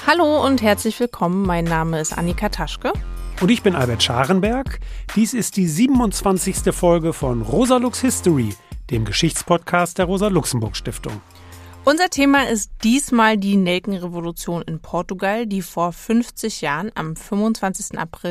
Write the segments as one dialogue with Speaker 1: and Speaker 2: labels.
Speaker 1: Hallo und herzlich willkommen, mein Name ist Annika Taschke.
Speaker 2: Und ich bin Albert Scharenberg. Dies ist die 27. Folge von Rosa Lux History, dem Geschichtspodcast der Rosa-Luxemburg-Stiftung.
Speaker 1: Unser Thema ist diesmal die Nelkenrevolution in Portugal, die vor 50 Jahren am 25. April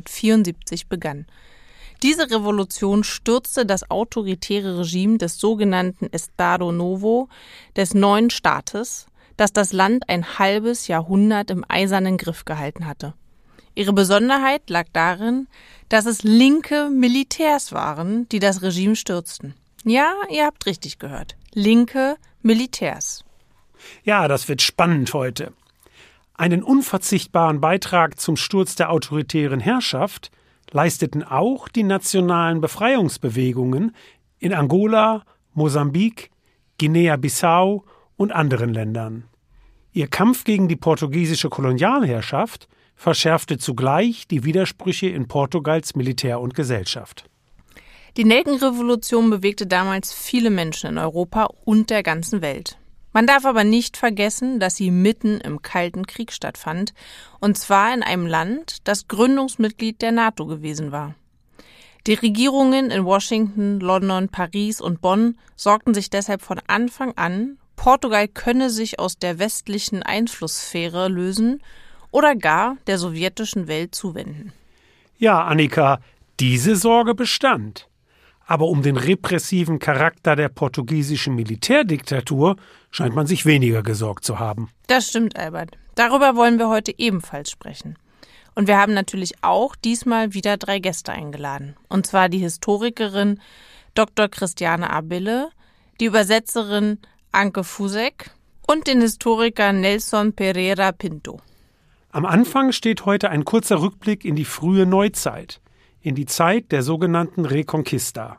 Speaker 1: 1974 begann. Diese Revolution stürzte das autoritäre Regime des sogenannten Estado Novo, des neuen Staates, das das Land ein halbes Jahrhundert im eisernen Griff gehalten hatte. Ihre Besonderheit lag darin, dass es linke Militärs waren, die das Regime stürzten. Ja, ihr habt richtig gehört. Linke Militärs.
Speaker 2: Ja, das wird spannend heute. Einen unverzichtbaren Beitrag zum Sturz der autoritären Herrschaft leisteten auch die nationalen Befreiungsbewegungen in Angola, Mosambik, Guinea-Bissau und anderen Ländern. Ihr Kampf gegen die portugiesische Kolonialherrschaft verschärfte zugleich die Widersprüche in Portugals Militär und Gesellschaft.
Speaker 1: Die Nelkenrevolution bewegte damals viele Menschen in Europa und der ganzen Welt. Man darf aber nicht vergessen, dass sie mitten im Kalten Krieg stattfand, und zwar in einem Land, das Gründungsmitglied der NATO gewesen war. Die Regierungen in Washington, London, Paris und Bonn sorgten sich deshalb von Anfang an, Portugal könne sich aus der westlichen Einflusssphäre lösen oder gar der sowjetischen Welt zuwenden.
Speaker 2: Ja, Annika, diese Sorge bestand. Aber um den repressiven Charakter der portugiesischen Militärdiktatur scheint man sich weniger gesorgt zu haben.
Speaker 1: Das stimmt, Albert. Darüber wollen wir heute ebenfalls sprechen. Und wir haben natürlich auch diesmal wieder 3 Gäste eingeladen. Und zwar die Historikerin Dr. Christiane Abille, die Übersetzerin Anke Fusek und den Historiker Nelson Pereira Pinto.
Speaker 2: Am Anfang steht heute ein kurzer Rückblick in die frühe Neuzeit, in die Zeit der sogenannten Reconquista.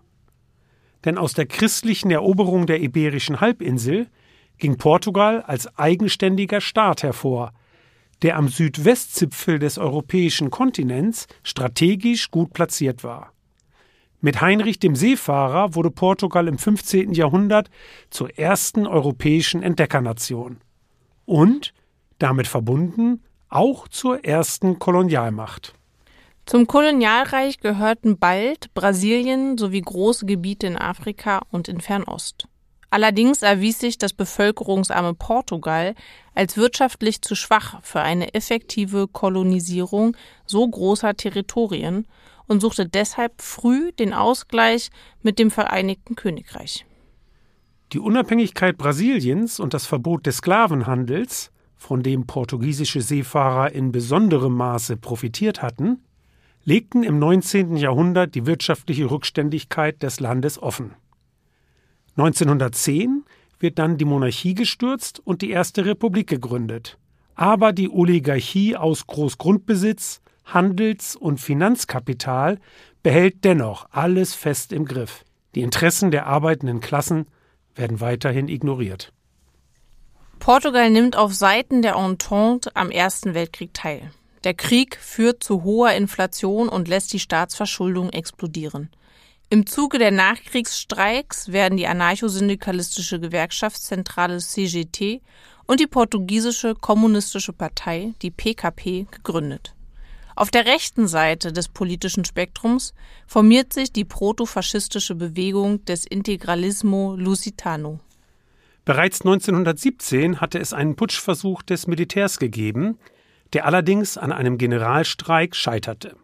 Speaker 2: Denn aus der christlichen Eroberung der Iberischen Halbinsel ging Portugal als eigenständiger Staat hervor, der am Südwestzipfel des europäischen Kontinents strategisch gut platziert war. Mit Heinrich dem Seefahrer wurde Portugal im 15. Jahrhundert zur ersten europäischen Entdeckernation und, damit verbunden, auch zur ersten Kolonialmacht.
Speaker 1: Zum Kolonialreich gehörten bald Brasilien sowie große Gebiete in Afrika und in Fernost. Allerdings erwies sich das bevölkerungsarme Portugal als wirtschaftlich zu schwach für eine effektive Kolonisierung so großer Territorien und suchte deshalb früh den Ausgleich mit dem Vereinigten Königreich.
Speaker 2: Die Unabhängigkeit Brasiliens und das Verbot des Sklavenhandels, von dem portugiesische Seefahrer in besonderem Maße profitiert hatten, legten im 19. Jahrhundert die wirtschaftliche Rückständigkeit des Landes offen. 1910 wird dann die Monarchie gestürzt und die Erste Republik gegründet. Aber die Oligarchie aus Großgrundbesitz, Handels- und Finanzkapital behält dennoch alles fest im Griff. Die Interessen der arbeitenden Klassen werden weiterhin ignoriert.
Speaker 1: Portugal nimmt auf Seiten der Entente am Ersten Weltkrieg teil. Der Krieg führt zu hoher Inflation und lässt die Staatsverschuldung explodieren. Im Zuge der Nachkriegsstreiks werden die anarcho-syndikalistische Gewerkschaftszentrale CGT und die portugiesische kommunistische Partei, die PKP, gegründet. Auf der rechten Seite des politischen Spektrums formiert sich die protofaschistische Bewegung des Integralismo Lusitano.
Speaker 2: Bereits 1917 hatte es einen Putschversuch des Militärs gegeben, der allerdings an einem Generalstreik scheiterte.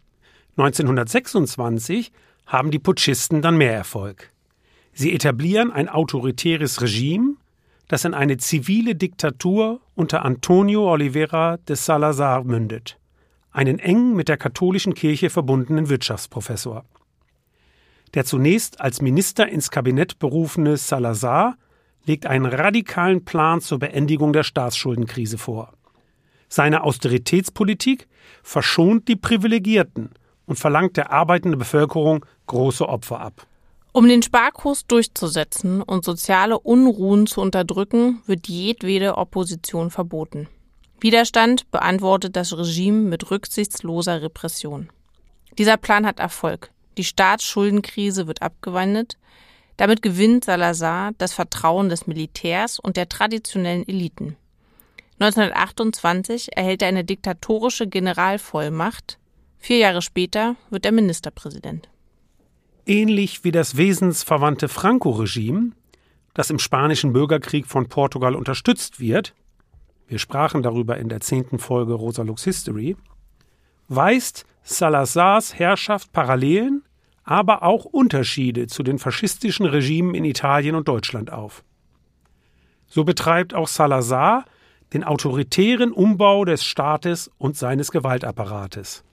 Speaker 2: 1926 haben die Putschisten dann mehr Erfolg. Sie etablieren ein autoritäres Regime, das in eine zivile Diktatur unter Antonio Oliveira de Salazar mündet, einen eng mit der katholischen Kirche verbundenen Wirtschaftsprofessor. Der zunächst als Minister ins Kabinett berufene Salazar legt einen radikalen Plan zur Beendigung der Staatsschuldenkrise vor. Seine Austeritätspolitik verschont die Privilegierten und verlangt der arbeitenden Bevölkerung große Opfer ab.
Speaker 1: Um den Sparkurs durchzusetzen und soziale Unruhen zu unterdrücken, wird jedwede Opposition verboten. Widerstand beantwortet das Regime mit rücksichtsloser Repression. Dieser Plan hat Erfolg. Die Staatsschuldenkrise wird abgewendet. Damit gewinnt Salazar das Vertrauen des Militärs und der traditionellen Eliten. 1928 erhält er eine diktatorische Generalvollmacht. 4 Jahre später wird er Ministerpräsident.
Speaker 2: Ähnlich wie das wesensverwandte Franco-Regime, das im Spanischen Bürgerkrieg von Portugal unterstützt wird, wir sprachen darüber in der 10. Folge Rosa Lux History, weist Salazars Herrschaft Parallelen, aber auch Unterschiede zu den faschistischen Regimen in Italien und Deutschland auf. So betreibt auch Salazar den autoritären Umbau des Staates und seines Gewaltapparates.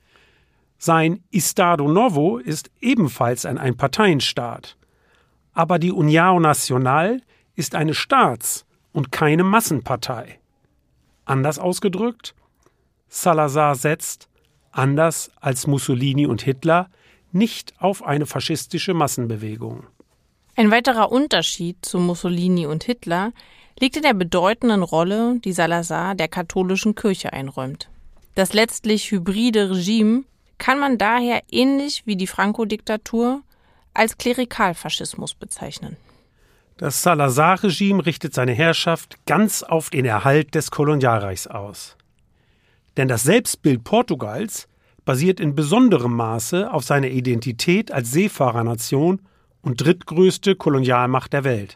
Speaker 2: Sein Estado Novo ist ebenfalls ein Einparteienstaat, aber die União Nacional ist eine Staats- und keine Massenpartei. Anders ausgedrückt, Salazar setzt, anders als Mussolini und Hitler, nicht auf eine faschistische Massenbewegung.
Speaker 1: Ein weiterer Unterschied zu Mussolini und Hitler liegt in der bedeutenden Rolle, die Salazar der katholischen Kirche einräumt. Das letztlich hybride Regime kann man daher ähnlich wie die Franco-Diktatur als Klerikalfaschismus bezeichnen.
Speaker 2: Das Salazar-Regime richtet seine Herrschaft ganz auf den Erhalt des Kolonialreichs aus. Denn das Selbstbild Portugals basiert in besonderem Maße auf seiner Identität als Seefahrernation und drittgrößte Kolonialmacht der Welt.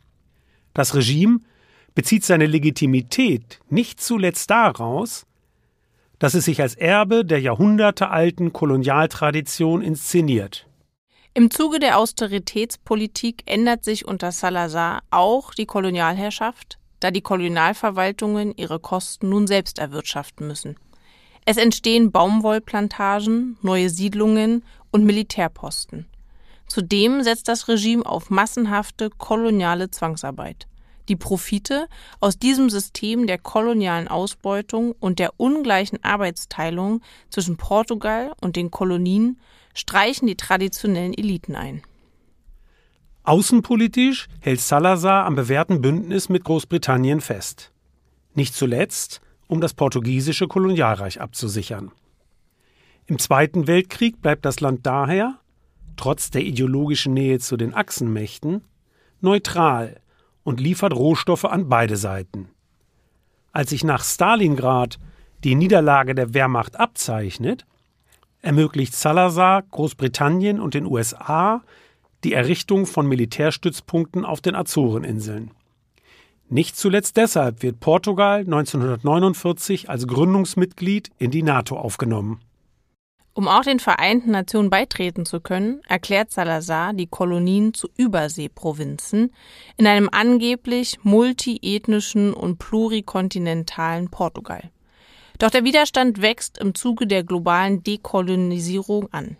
Speaker 2: Das Regime bezieht seine Legitimität nicht zuletzt daraus, dass es sich als Erbe der jahrhundertealten Kolonialtradition inszeniert.
Speaker 1: Im Zuge der Austeritätspolitik ändert sich unter Salazar auch die Kolonialherrschaft, da die Kolonialverwaltungen ihre Kosten nun selbst erwirtschaften müssen. Es entstehen Baumwollplantagen, neue Siedlungen und Militärposten. Zudem setzt das Regime auf massenhafte koloniale Zwangsarbeit. Die Profite aus diesem System der kolonialen Ausbeutung und der ungleichen Arbeitsteilung zwischen Portugal und den Kolonien streichen die traditionellen Eliten ein.
Speaker 2: Außenpolitisch hält Salazar am bewährten Bündnis mit Großbritannien fest. Nicht zuletzt, um das portugiesische Kolonialreich abzusichern. Im Zweiten Weltkrieg bleibt das Land daher, trotz der ideologischen Nähe zu den Achsenmächten, neutral und liefert Rohstoffe an beide Seiten. Als sich nach Stalingrad die Niederlage der Wehrmacht abzeichnet, ermöglicht Salazar Großbritannien und den USA die Errichtung von Militärstützpunkten auf den Azoreninseln. Nicht zuletzt deshalb wird Portugal 1949 als Gründungsmitglied in die NATO aufgenommen.
Speaker 1: Um auch den Vereinten Nationen beitreten zu können, erklärt Salazar die Kolonien zu Überseeprovinzen in einem angeblich multiethnischen und plurikontinentalen Portugal. Doch der Widerstand wächst im Zuge der globalen Dekolonisierung an.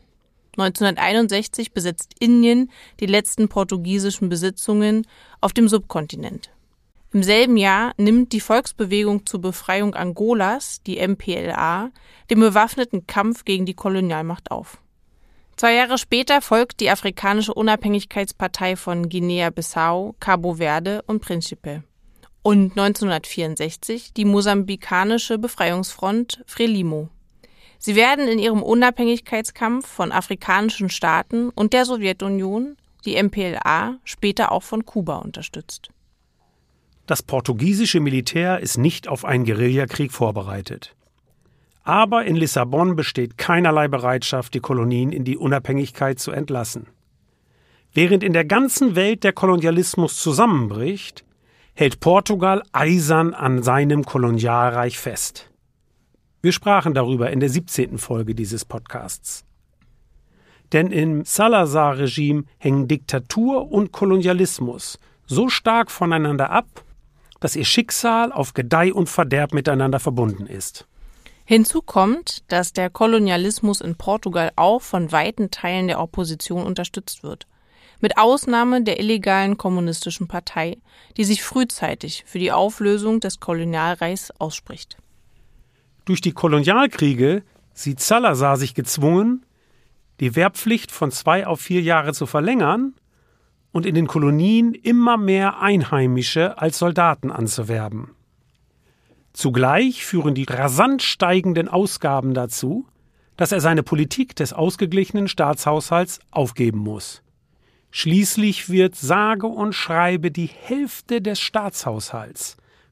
Speaker 1: 1961 besetzt Indien die letzten portugiesischen Besitzungen auf dem Subkontinent. Im selben Jahr nimmt die Volksbewegung zur Befreiung Angolas, die MPLA, den bewaffneten Kampf gegen die Kolonialmacht auf. 2 Jahre später folgt die Afrikanische Unabhängigkeitspartei von Guinea-Bissau, Cabo Verde und Príncipe. Und 1964 die mosambikanische Befreiungsfront Frelimo. Sie werden in ihrem Unabhängigkeitskampf von afrikanischen Staaten und der Sowjetunion, die MPLA, später auch von Kuba unterstützt.
Speaker 2: Das portugiesische Militär ist nicht auf einen Guerillakrieg vorbereitet. Aber in Lissabon besteht keinerlei Bereitschaft, die Kolonien in die Unabhängigkeit zu entlassen. Während in der ganzen Welt der Kolonialismus zusammenbricht, hält Portugal eisern an seinem Kolonialreich fest. Wir sprachen darüber in der 17. Folge dieses Podcasts. Denn im Salazar-Regime hängen Diktatur und Kolonialismus so stark voneinander ab, dass ihr Schicksal auf Gedeih und Verderb miteinander verbunden ist.
Speaker 1: Hinzu kommt, dass der Kolonialismus in Portugal auch von weiten Teilen der Opposition unterstützt wird. Mit Ausnahme der illegalen kommunistischen Partei, die sich frühzeitig für die Auflösung des Kolonialreichs ausspricht.
Speaker 2: Durch die Kolonialkriege sieht Salazar sich gezwungen, die Wehrpflicht von 2 auf 4 Jahre zu verlängern und in den Kolonien immer mehr Einheimische als Soldaten anzuwerben. Zugleich führen die rasant steigenden Ausgaben dazu, dass er seine Politik des ausgeglichenen Staatshaushalts aufgeben muss. Schließlich wird sage und schreibe die Hälfte des Staatshaushalts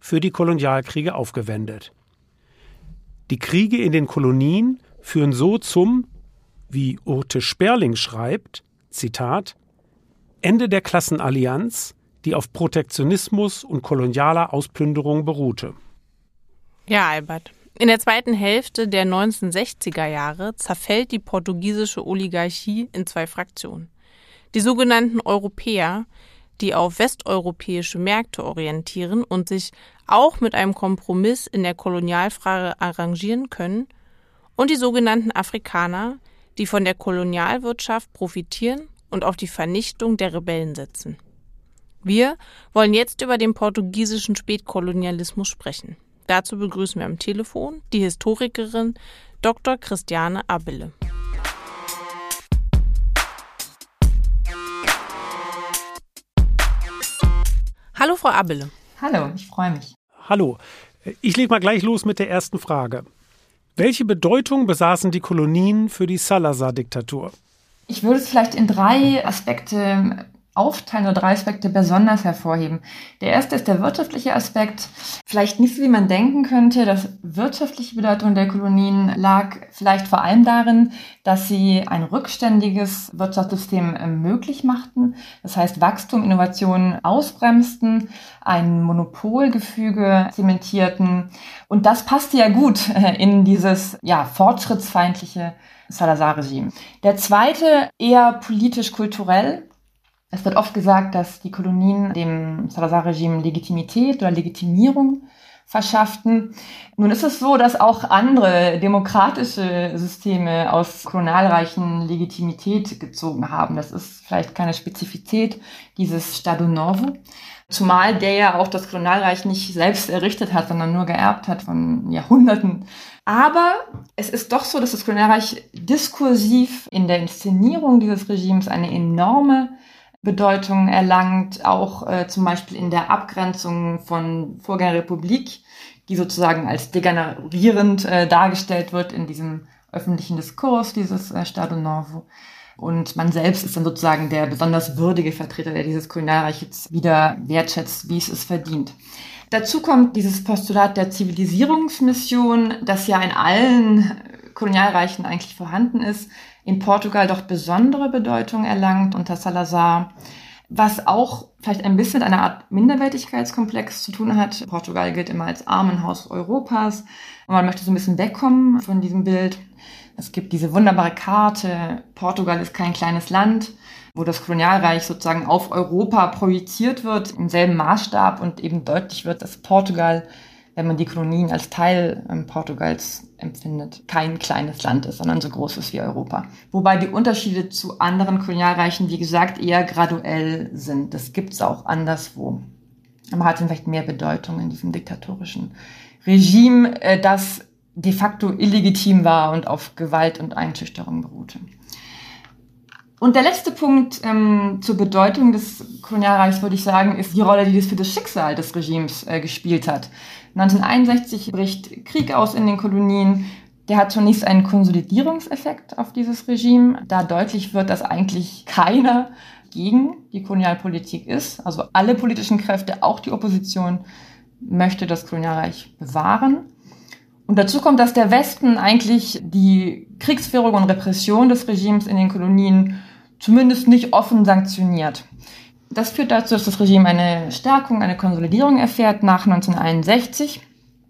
Speaker 2: für die Kolonialkriege aufgewendet. Die Kriege in den Kolonien führen so zum, wie Urte Sperling schreibt, Zitat, Ende der Klassenallianz, die auf Protektionismus und kolonialer Ausplünderung beruhte.
Speaker 1: Ja, Albert. In der zweiten Hälfte der 1960er Jahre zerfällt die portugiesische Oligarchie in zwei Fraktionen. Die sogenannten Europäer, die auf westeuropäische Märkte orientieren und sich auch mit einem Kompromiss in der Kolonialfrage arrangieren können, und die sogenannten Afrikaner, die von der Kolonialwirtschaft profitieren und auf die Vernichtung der Rebellen setzen. Wir wollen jetzt über den portugiesischen Spätkolonialismus sprechen. Dazu begrüßen wir am Telefon die Historikerin Dr. Christiane Abele. Hallo Frau Abele.
Speaker 3: Hallo, ich freue mich.
Speaker 2: Hallo, ich lege mal gleich los mit der ersten Frage. Welche Bedeutung besaßen die Kolonien für die Salazar-Diktatur?
Speaker 3: Ich würde es vielleicht in drei Aspekte aufteilen oder drei Aspekte besonders hervorheben. Der erste ist der wirtschaftliche Aspekt. Vielleicht nicht so, wie man denken könnte. Das wirtschaftliche Bedeutung der Kolonien lag vielleicht vor allem darin, dass sie ein rückständiges Wirtschaftssystem möglich machten. Das heißt, Wachstum, Innovationen ausbremsten, ein Monopolgefüge zementierten. Und das passte ja gut in dieses fortschrittsfeindliche Salazar-Regime. Der zweite eher politisch-kulturell. Es wird oft gesagt, dass die Kolonien dem Salazar-Regime Legitimität oder Legitimierung verschafften. Nun ist es so, dass auch andere demokratische Systeme aus Kolonialreichen Legitimität gezogen haben. Das ist vielleicht keine Spezifität dieses Estado Novo. Zumal der ja auch das Kolonialreich nicht selbst errichtet hat, sondern nur geerbt hat von Jahrhunderten. Aber es ist doch so, dass das Kolonialreich diskursiv in der Inszenierung dieses Regimes eine enorme Bedeutung erlangt, auch zum Beispiel in der Abgrenzung von Vorgängerrepublik, die sozusagen als degenerierend dargestellt wird in diesem öffentlichen Diskurs, dieses Estado Novo. Und man selbst ist dann sozusagen der besonders würdige Vertreter, der dieses Kolonialreich jetzt wieder wertschätzt, wie es es verdient. Dazu kommt dieses Postulat der Zivilisierungsmission, das ja in allen Kolonialreichen eigentlich vorhanden ist, in Portugal doch besondere Bedeutung erlangt unter Salazar, was auch vielleicht ein bisschen mit einer Art Minderwertigkeitskomplex zu tun hat. Portugal gilt immer als Armenhaus Europas und man möchte so ein bisschen wegkommen von diesem Bild. Es gibt diese wunderbare Karte, Portugal ist kein kleines Land, wo das Kolonialreich sozusagen auf Europa projiziert wird, im selben Maßstab und eben deutlich wird, dass Portugal, wenn man die Kolonien als Teil Portugals empfindet, kein kleines Land ist, sondern so groß ist wie Europa. Wobei die Unterschiede zu anderen Kolonialreichen, wie gesagt, eher graduell sind. Das gibt es auch anderswo. Aber hat vielleicht mehr Bedeutung in diesem diktatorischen Regime, das de facto illegitim war und auf Gewalt und Einschüchterung beruhte. Und der letzte Punkt zur Bedeutung des Kolonialreichs, würde ich sagen, ist die Rolle, die das für das Schicksal des Regimes gespielt hat. 1961 bricht Krieg aus in den Kolonien. Der hat zunächst einen Konsolidierungseffekt auf dieses Regime, da deutlich wird, dass eigentlich keiner gegen die Kolonialpolitik ist. Also alle politischen Kräfte, auch die Opposition, möchte das Kolonialreich bewahren. Und dazu kommt, dass der Westen eigentlich die Kriegsführung und Repression des Regimes in den Kolonien zumindest nicht offen sanktioniert. Das führt dazu, dass das Regime eine Stärkung, eine Konsolidierung erfährt nach 1961,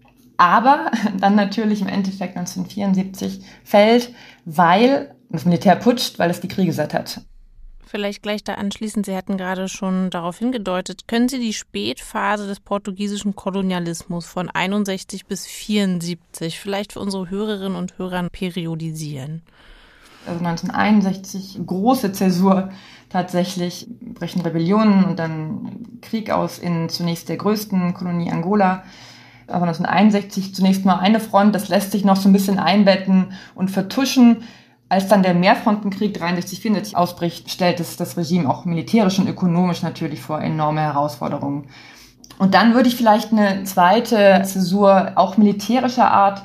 Speaker 3: aber dann natürlich im Endeffekt 1974 fällt, weil das Militär putscht, weil es die Kriege satt hat.
Speaker 1: Vielleicht gleich da anschließend, Sie hatten gerade schon darauf hingedeutet, können Sie die Spätphase des portugiesischen Kolonialismus von 61 bis 74 vielleicht für unsere Hörerinnen und Hörer periodisieren?
Speaker 3: Also 1961, große Zäsur tatsächlich, brechen Rebellionen und dann Krieg aus in zunächst der größten Kolonie Angola. Aber 1961 zunächst mal eine Front, das lässt sich noch so ein bisschen einbetten und vertuschen. Als dann der Mehrfrontenkrieg 63-64 ausbricht, stellt es das Regime auch militärisch und ökonomisch natürlich vor enorme Herausforderungen. Und dann würde ich vielleicht eine zweite Zäsur, auch militärischer Art,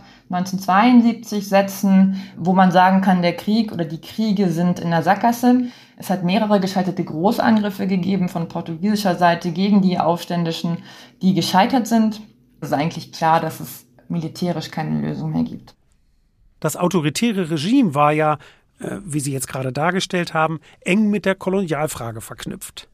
Speaker 3: 1972 setzen, wo man sagen kann, der Krieg oder die Kriege sind in der Sackgasse. Es hat mehrere gescheiterte Großangriffe gegeben von portugiesischer Seite gegen die Aufständischen, die gescheitert sind. Es ist eigentlich klar, dass es militärisch keine Lösung mehr gibt.
Speaker 2: Das autoritäre Regime war ja, wie Sie jetzt gerade dargestellt haben, eng mit der Kolonialfrage verknüpft.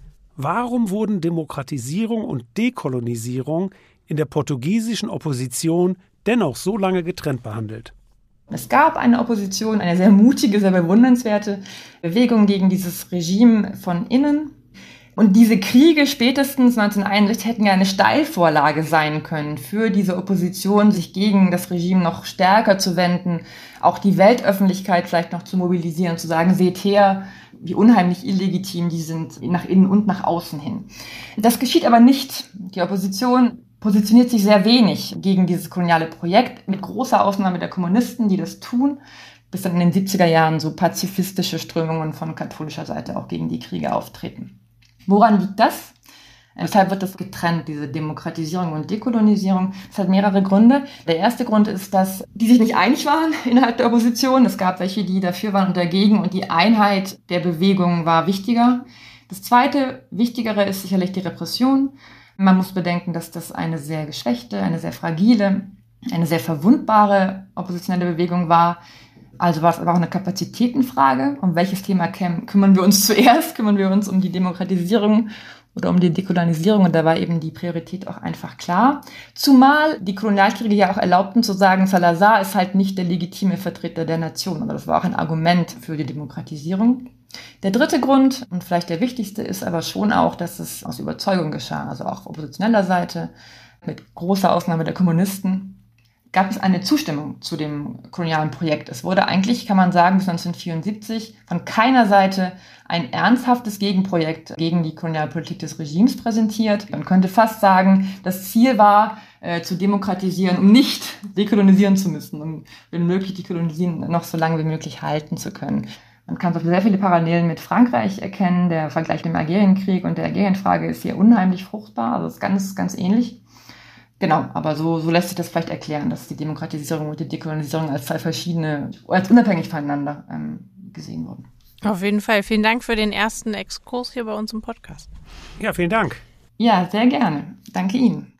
Speaker 2: Warum wurden Demokratisierung und Dekolonisierung in der portugiesischen Opposition dennoch so lange getrennt behandelt?
Speaker 3: Es gab eine Opposition, eine sehr mutige, sehr bewundernswerte Bewegung gegen dieses Regime von innen. Und diese Kriege spätestens 1961 hätten ja eine Steilvorlage sein können für diese Opposition, sich gegen das Regime noch stärker zu wenden, auch die Weltöffentlichkeit vielleicht noch zu mobilisieren, zu sagen, seht her, wie unheimlich illegitim die sind, nach innen und nach außen hin. Das geschieht aber nicht. Die Opposition positioniert sich sehr wenig gegen dieses koloniale Projekt, mit großer Ausnahme der Kommunisten, die das tun, bis dann in den 70er Jahren so pazifistische Strömungen von katholischer Seite auch gegen die Kriege auftreten. Woran liegt das? Weshalb wird das getrennt, diese Demokratisierung und Dekolonisierung? Das hat mehrere Gründe. Der erste Grund ist, dass die sich nicht einig waren innerhalb der Opposition. Es gab welche, die dafür waren und dagegen, und die Einheit der Bewegung war wichtiger. Das zweite, wichtigere ist sicherlich die Repression. Man muss bedenken, dass das eine sehr geschwächte, eine sehr fragile, eine sehr verwundbare oppositionelle Bewegung war. Also war es aber auch eine Kapazitätenfrage. Um welches Thema kümmern wir uns zuerst? Kümmern wir uns um die Demokratisierung oder um die Dekolonisierung? Und da war eben die Priorität auch einfach klar. Zumal die Kolonialkriege ja auch erlaubten zu sagen, Salazar ist halt nicht der legitime Vertreter der Nation. Aber das war auch ein Argument für die Demokratisierung. Der dritte Grund, und vielleicht der wichtigste, ist aber schon auch, dass es aus Überzeugung geschah. Also auch auf oppositioneller Seite, mit großer Ausnahme der Kommunisten, gab es eine Zustimmung zu dem kolonialen Projekt. Es wurde eigentlich, kann man sagen, bis 1974 von keiner Seite ein ernsthaftes Gegenprojekt gegen die Kolonialpolitik des Regimes präsentiert. Man könnte fast sagen, das Ziel war, zu demokratisieren, um nicht dekolonisieren zu müssen, um, wenn möglich, die Kolonien noch so lange wie möglich halten zu können. Man kann so sehr viele Parallelen mit Frankreich erkennen. Der Vergleich mit dem Algerienkrieg und der Algerienfrage ist hier unheimlich fruchtbar. Also es ist ganz, ganz ähnlich. Genau, aber so lässt sich das vielleicht erklären, dass die Demokratisierung und die Dekolonisierung als zwei verschiedene, als unabhängig voneinander gesehen wurden.
Speaker 1: Auf jeden Fall. Vielen Dank für den ersten Exkurs hier bei uns im Podcast.
Speaker 2: Ja, vielen Dank.
Speaker 3: Ja, sehr gerne. Danke Ihnen.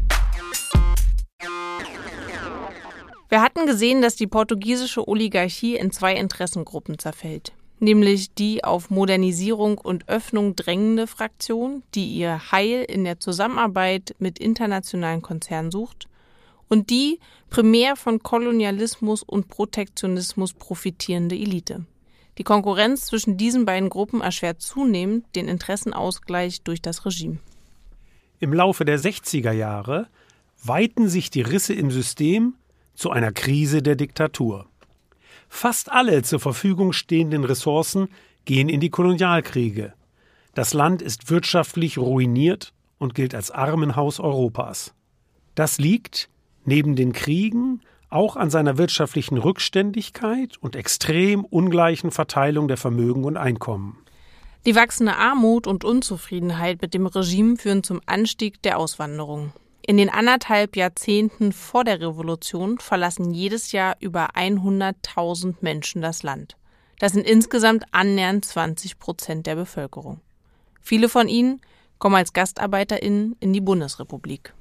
Speaker 1: Wir hatten gesehen, dass die portugiesische Oligarchie in zwei Interessengruppen zerfällt. Nämlich die auf Modernisierung und Öffnung drängende Fraktion, die ihr Heil in der Zusammenarbeit mit internationalen Konzernen sucht, und die primär von Kolonialismus und Protektionismus profitierende Elite. Die Konkurrenz zwischen diesen beiden Gruppen erschwert zunehmend den Interessenausgleich durch das Regime.
Speaker 2: Im Laufe der 60er Jahre weiten sich die Risse im System zu einer Krise der Diktatur. Fast alle zur Verfügung stehenden Ressourcen gehen in die Kolonialkriege. Das Land ist wirtschaftlich ruiniert und gilt als Armenhaus Europas. Das liegt, neben den Kriegen, auch an seiner wirtschaftlichen Rückständigkeit und extrem ungleichen Verteilung der Vermögen und Einkommen.
Speaker 1: Die wachsende Armut und Unzufriedenheit mit dem Regime führen zum Anstieg der Auswanderung. In den 1,5 Jahrzehnten vor der Revolution verlassen jedes Jahr über 100.000 Menschen das Land. Das sind insgesamt annähernd 20% der Bevölkerung. Viele von ihnen kommen als GastarbeiterInnen in die Bundesrepublik.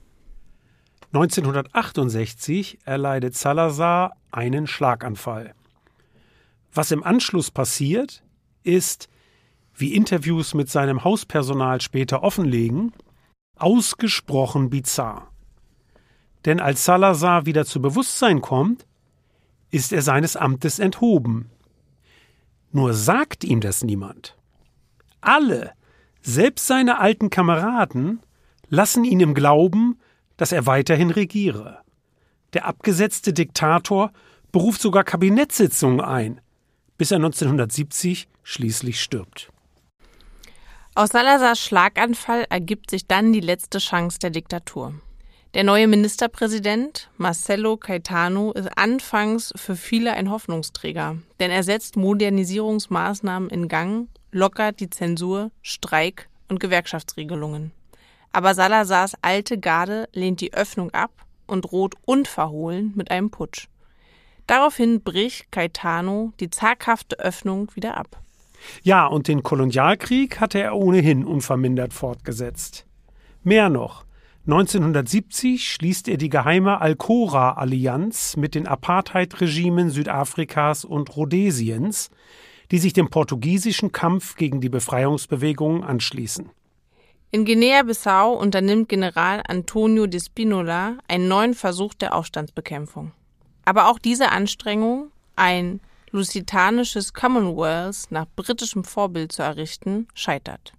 Speaker 2: 1968 erleidet Salazar einen Schlaganfall. Was im Anschluss passiert, ist, wie Interviews mit seinem Hauspersonal später offenlegen, ausgesprochen bizarr. Denn als Salazar wieder zu Bewusstsein kommt, ist er seines Amtes enthoben. Nur sagt ihm das niemand. Alle, selbst seine alten Kameraden, lassen ihn im Glauben, dass er weiterhin regiere. Der abgesetzte Diktator beruft sogar Kabinettssitzungen ein, bis er 1970 schließlich stirbt.
Speaker 1: Aus Salazars Schlaganfall ergibt sich dann die letzte Chance der Diktatur. Der neue Ministerpräsident, Marcelo Caetano, ist anfangs für viele ein Hoffnungsträger, denn er setzt Modernisierungsmaßnahmen in Gang, lockert die Zensur, Streik und Gewerkschaftsregelungen. Aber Salazars alte Garde lehnt die Öffnung ab und droht unverhohlen mit einem Putsch. Daraufhin bricht Caetano die zaghafte Öffnung wieder ab.
Speaker 2: Ja, und den Kolonialkrieg hatte er ohnehin unvermindert fortgesetzt. Mehr noch, 1970 schließt er die geheime Alcora-Allianz mit den Apartheid-Regimen Südafrikas und Rhodesiens, die sich dem portugiesischen Kampf gegen die Befreiungsbewegungen anschließen.
Speaker 1: In Guinea-Bissau unternimmt General António de Spínola einen neuen Versuch der Aufstandsbekämpfung. Aber auch diese Anstrengung, ein lusitanisches Commonwealth nach britischem Vorbild zu errichten, scheitert.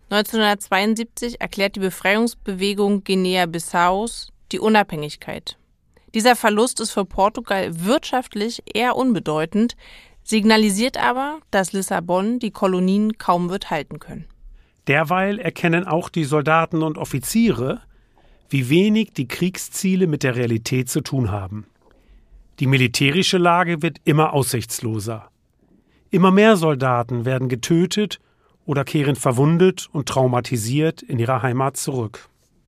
Speaker 1: 1972 erklärt die Befreiungsbewegung Guinea-Bissaus die Unabhängigkeit. Dieser Verlust ist für Portugal wirtschaftlich eher unbedeutend, signalisiert aber, dass Lissabon die Kolonien kaum wird halten können.
Speaker 2: Derweil erkennen auch die Soldaten und Offiziere, wie wenig die Kriegsziele mit der Realität zu tun haben. Die militärische Lage wird immer aussichtsloser. Immer mehr Soldaten werden getötet oder kehren verwundet und traumatisiert in ihre Heimat zurück.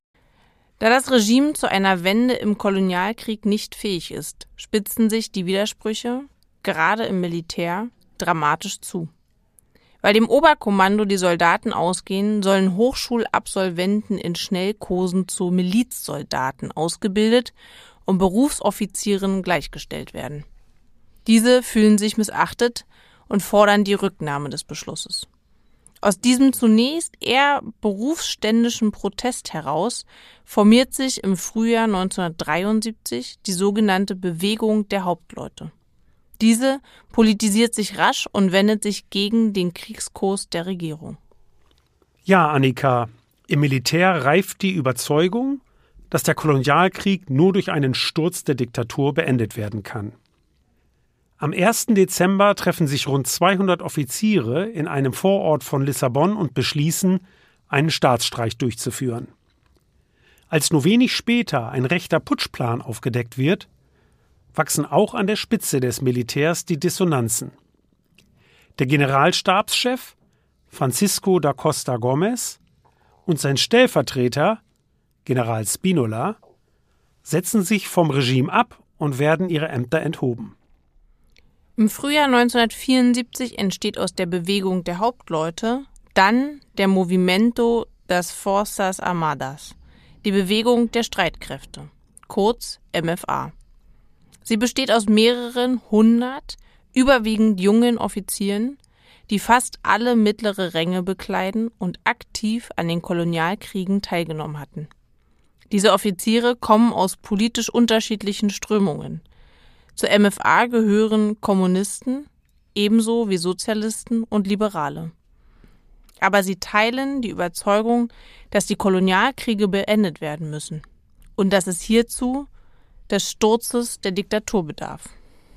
Speaker 1: Da das Regime zu einer Wende im Kolonialkrieg nicht fähig ist, spitzen sich die Widersprüche, gerade im Militär, dramatisch zu. Weil dem Oberkommando die Soldaten ausgehen, sollen Hochschulabsolventen in Schnellkursen zu Milizsoldaten ausgebildet und Berufsoffizieren gleichgestellt werden. Diese fühlen sich missachtet und fordern die Rücknahme des Beschlusses. Aus diesem zunächst eher berufsständischen Protest heraus formiert sich im Frühjahr 1973 die sogenannte Bewegung der Hauptleute. Diese politisiert sich rasch und wendet sich gegen den Kriegskurs der Regierung.
Speaker 2: Ja, Annika, im Militär reift die Überzeugung, dass der Kolonialkrieg nur durch einen Sturz der Diktatur beendet werden kann. Am 1. Dezember treffen sich rund 200 Offiziere in einem Vorort von Lissabon und beschließen, einen Staatsstreich durchzuführen. Als nur wenig später ein rechter Putschplan aufgedeckt wird, wachsen auch an der Spitze des Militärs die Dissonanzen. Der Generalstabschef Francisco da Costa Gomes und sein Stellvertreter General Spínola setzen sich vom Regime ab und werden ihre Ämter enthoben.
Speaker 1: Im Frühjahr 1974 entsteht aus der Bewegung der Hauptleute dann der Movimento das Forças Armadas, die Bewegung der Streitkräfte, kurz MFA. Sie besteht aus mehreren 100, überwiegend jungen Offizieren, die fast alle mittlere Ränge bekleiden und aktiv an den Kolonialkriegen teilgenommen hatten. Diese Offiziere kommen aus politisch unterschiedlichen Strömungen. Zur MFA gehören Kommunisten, ebenso wie Sozialisten und Liberale. Aber sie teilen die Überzeugung, dass die Kolonialkriege beendet werden müssen und dass es hierzu des Sturzes der Diktatur bedarf.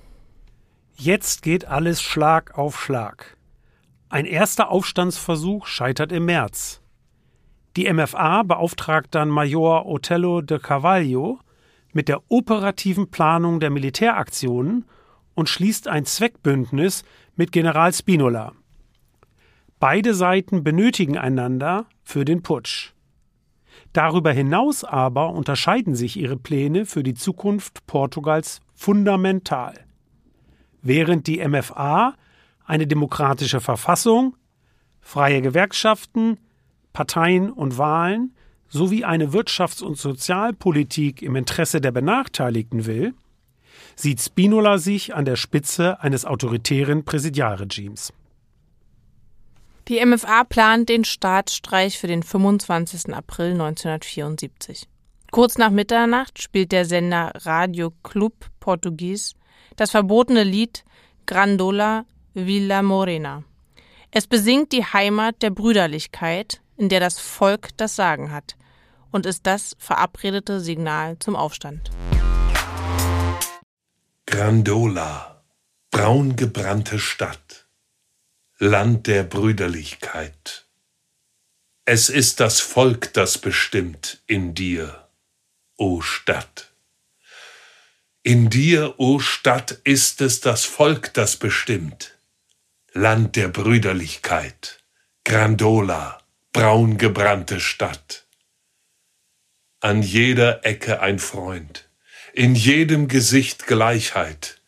Speaker 2: Jetzt geht alles Schlag auf Schlag. Ein erster Aufstandsversuch scheitert im März. Die MFA beauftragt dann Major Otelo de Carvalho mit der operativen Planung der Militäraktionen und schließt ein Zweckbündnis mit General Spínola. Beide Seiten benötigen einander für den Putsch. Darüber hinaus aber unterscheiden sich ihre Pläne für die Zukunft Portugals fundamental. Während die MFA eine demokratische Verfassung, freie Gewerkschaften, Parteien und Wahlen sowie eine Wirtschafts- und Sozialpolitik im Interesse der Benachteiligten will, sieht Spínola sich an der Spitze eines autoritären Präsidialregimes.
Speaker 1: Die MFA plant den Staatsstreich für den 25. April 1974. Kurz nach Mitternacht spielt der Sender Radio Club Portugues das verbotene Lied Grândola Vila Morena. Es besingt die Heimat der Brüderlichkeit, in der das Volk das Sagen hat, und ist das verabredete Signal zum Aufstand.
Speaker 4: Grândola, braungebrannte Stadt, Land der Brüderlichkeit. Es ist das Volk, das bestimmt in dir, o Stadt. In dir, o Stadt, ist es das Volk, das bestimmt. Land der Brüderlichkeit, Grândola, braungebrannte Stadt. An jeder Ecke ein Freund, in jedem Gesicht Gleichheit.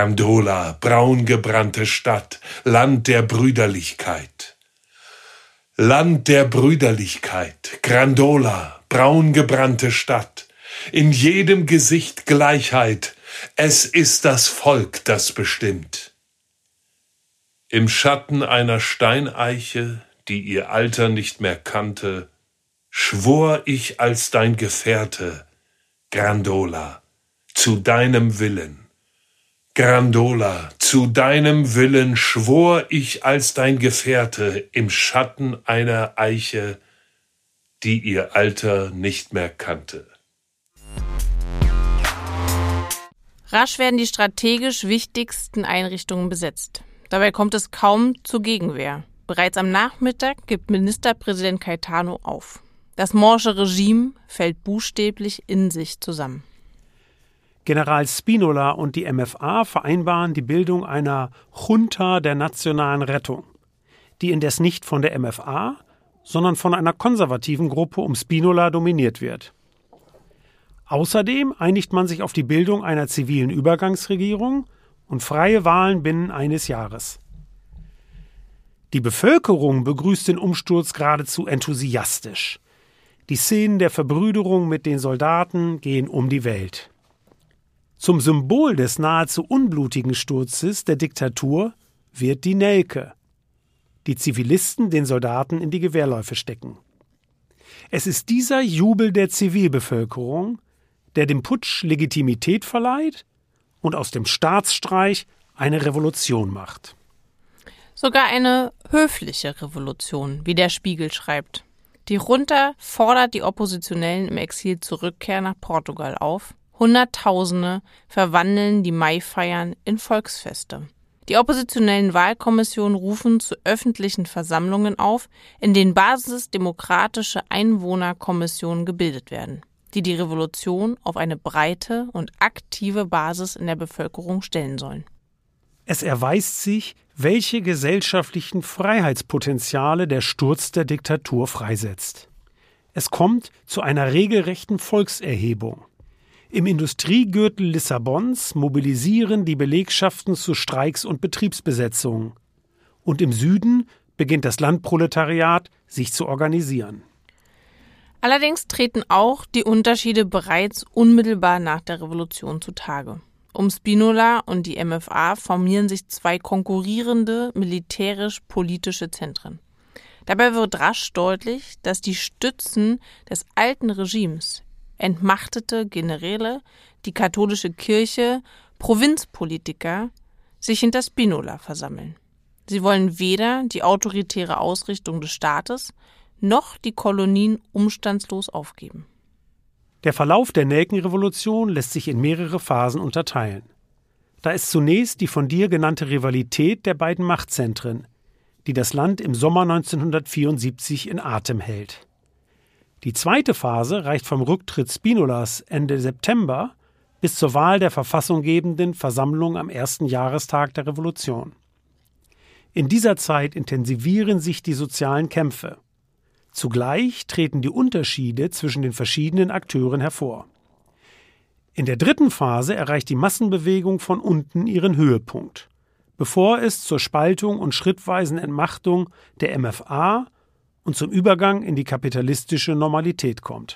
Speaker 4: Grândola, braungebrannte Stadt, Land der Brüderlichkeit. Land der Brüderlichkeit, Grandola, braungebrannte Stadt, in jedem Gesicht Gleichheit, es ist das Volk, das bestimmt. Im Schatten einer Steineiche, die ihr Alter nicht mehr kannte, schwor ich als dein Gefährte, Grandola, zu deinem Willen. Grandola, zu deinem Willen schwor ich als dein Gefährte im Schatten einer Eiche, die ihr Alter nicht mehr kannte.
Speaker 1: Rasch werden die strategisch wichtigsten Einrichtungen besetzt. Dabei kommt es kaum zur Gegenwehr. Bereits am Nachmittag gibt Ministerpräsident Caetano auf. Das morsche Regime fällt buchstäblich in sich zusammen.
Speaker 2: General Spinola und die MFA vereinbaren die Bildung einer Junta der nationalen Rettung, die indes nicht von der MFA, sondern von einer konservativen Gruppe um Spinola dominiert wird. Außerdem einigt man sich auf die Bildung einer zivilen Übergangsregierung und freie Wahlen binnen eines Jahres. Die Bevölkerung begrüßt den Umsturz geradezu enthusiastisch. Die Szenen der Verbrüderung mit den Soldaten gehen um die Welt. Zum Symbol des nahezu unblutigen Sturzes der Diktatur wird die Nelke, die Zivilisten den Soldaten in die Gewehrläufe stecken. Es ist dieser Jubel der Zivilbevölkerung, der dem Putsch Legitimität verleiht und aus dem Staatsstreich eine Revolution macht.
Speaker 1: Sogar eine höfliche Revolution, wie der Spiegel schreibt. Die Junta fordert die Oppositionellen im Exil zur Rückkehr nach Portugal auf. Hunderttausende verwandeln die Maifeiern in Volksfeste. Die oppositionellen Wahlkommissionen rufen zu öffentlichen Versammlungen auf, in denen basisdemokratische Einwohnerkommissionen gebildet werden, die die Revolution auf eine breite und aktive Basis in der Bevölkerung stellen sollen.
Speaker 2: Es erweist sich, welche gesellschaftlichen Freiheitspotenziale der Sturz der Diktatur freisetzt. Es kommt zu einer regelrechten Volkserhebung. Im Industriegürtel Lissabons mobilisieren die Belegschaften zu Streiks und Betriebsbesetzungen. Und im Süden beginnt das Landproletariat, sich zu organisieren.
Speaker 1: Allerdings treten auch die Unterschiede bereits unmittelbar nach der Revolution zutage. Um Spinola und die MFA formieren sich zwei konkurrierende militärisch-politische Zentren. Dabei wird rasch deutlich, dass die Stützen des alten Regimes, entmachtete Generäle, die katholische Kirche, Provinzpolitiker, sich hinter Spinola versammeln. Sie wollen weder die autoritäre Ausrichtung des Staates noch die Kolonien umstandslos aufgeben.
Speaker 2: Der Verlauf der Nelkenrevolution lässt sich in mehrere Phasen unterteilen. Da ist zunächst die von dir genannte Rivalität der beiden Machtzentren, die das Land im Sommer 1974 in Atem hält. Die zweite Phase reicht vom Rücktritt Spinolas Ende September bis zur Wahl der verfassunggebenden Versammlung am ersten Jahrestag der Revolution. In dieser Zeit intensivieren sich die sozialen Kämpfe. Zugleich treten die Unterschiede zwischen den verschiedenen Akteuren hervor. In der dritten Phase erreicht die Massenbewegung von unten ihren Höhepunkt, bevor es zur Spaltung und schrittweisen Entmachtung der MFA und zum Übergang in die kapitalistische Normalität kommt.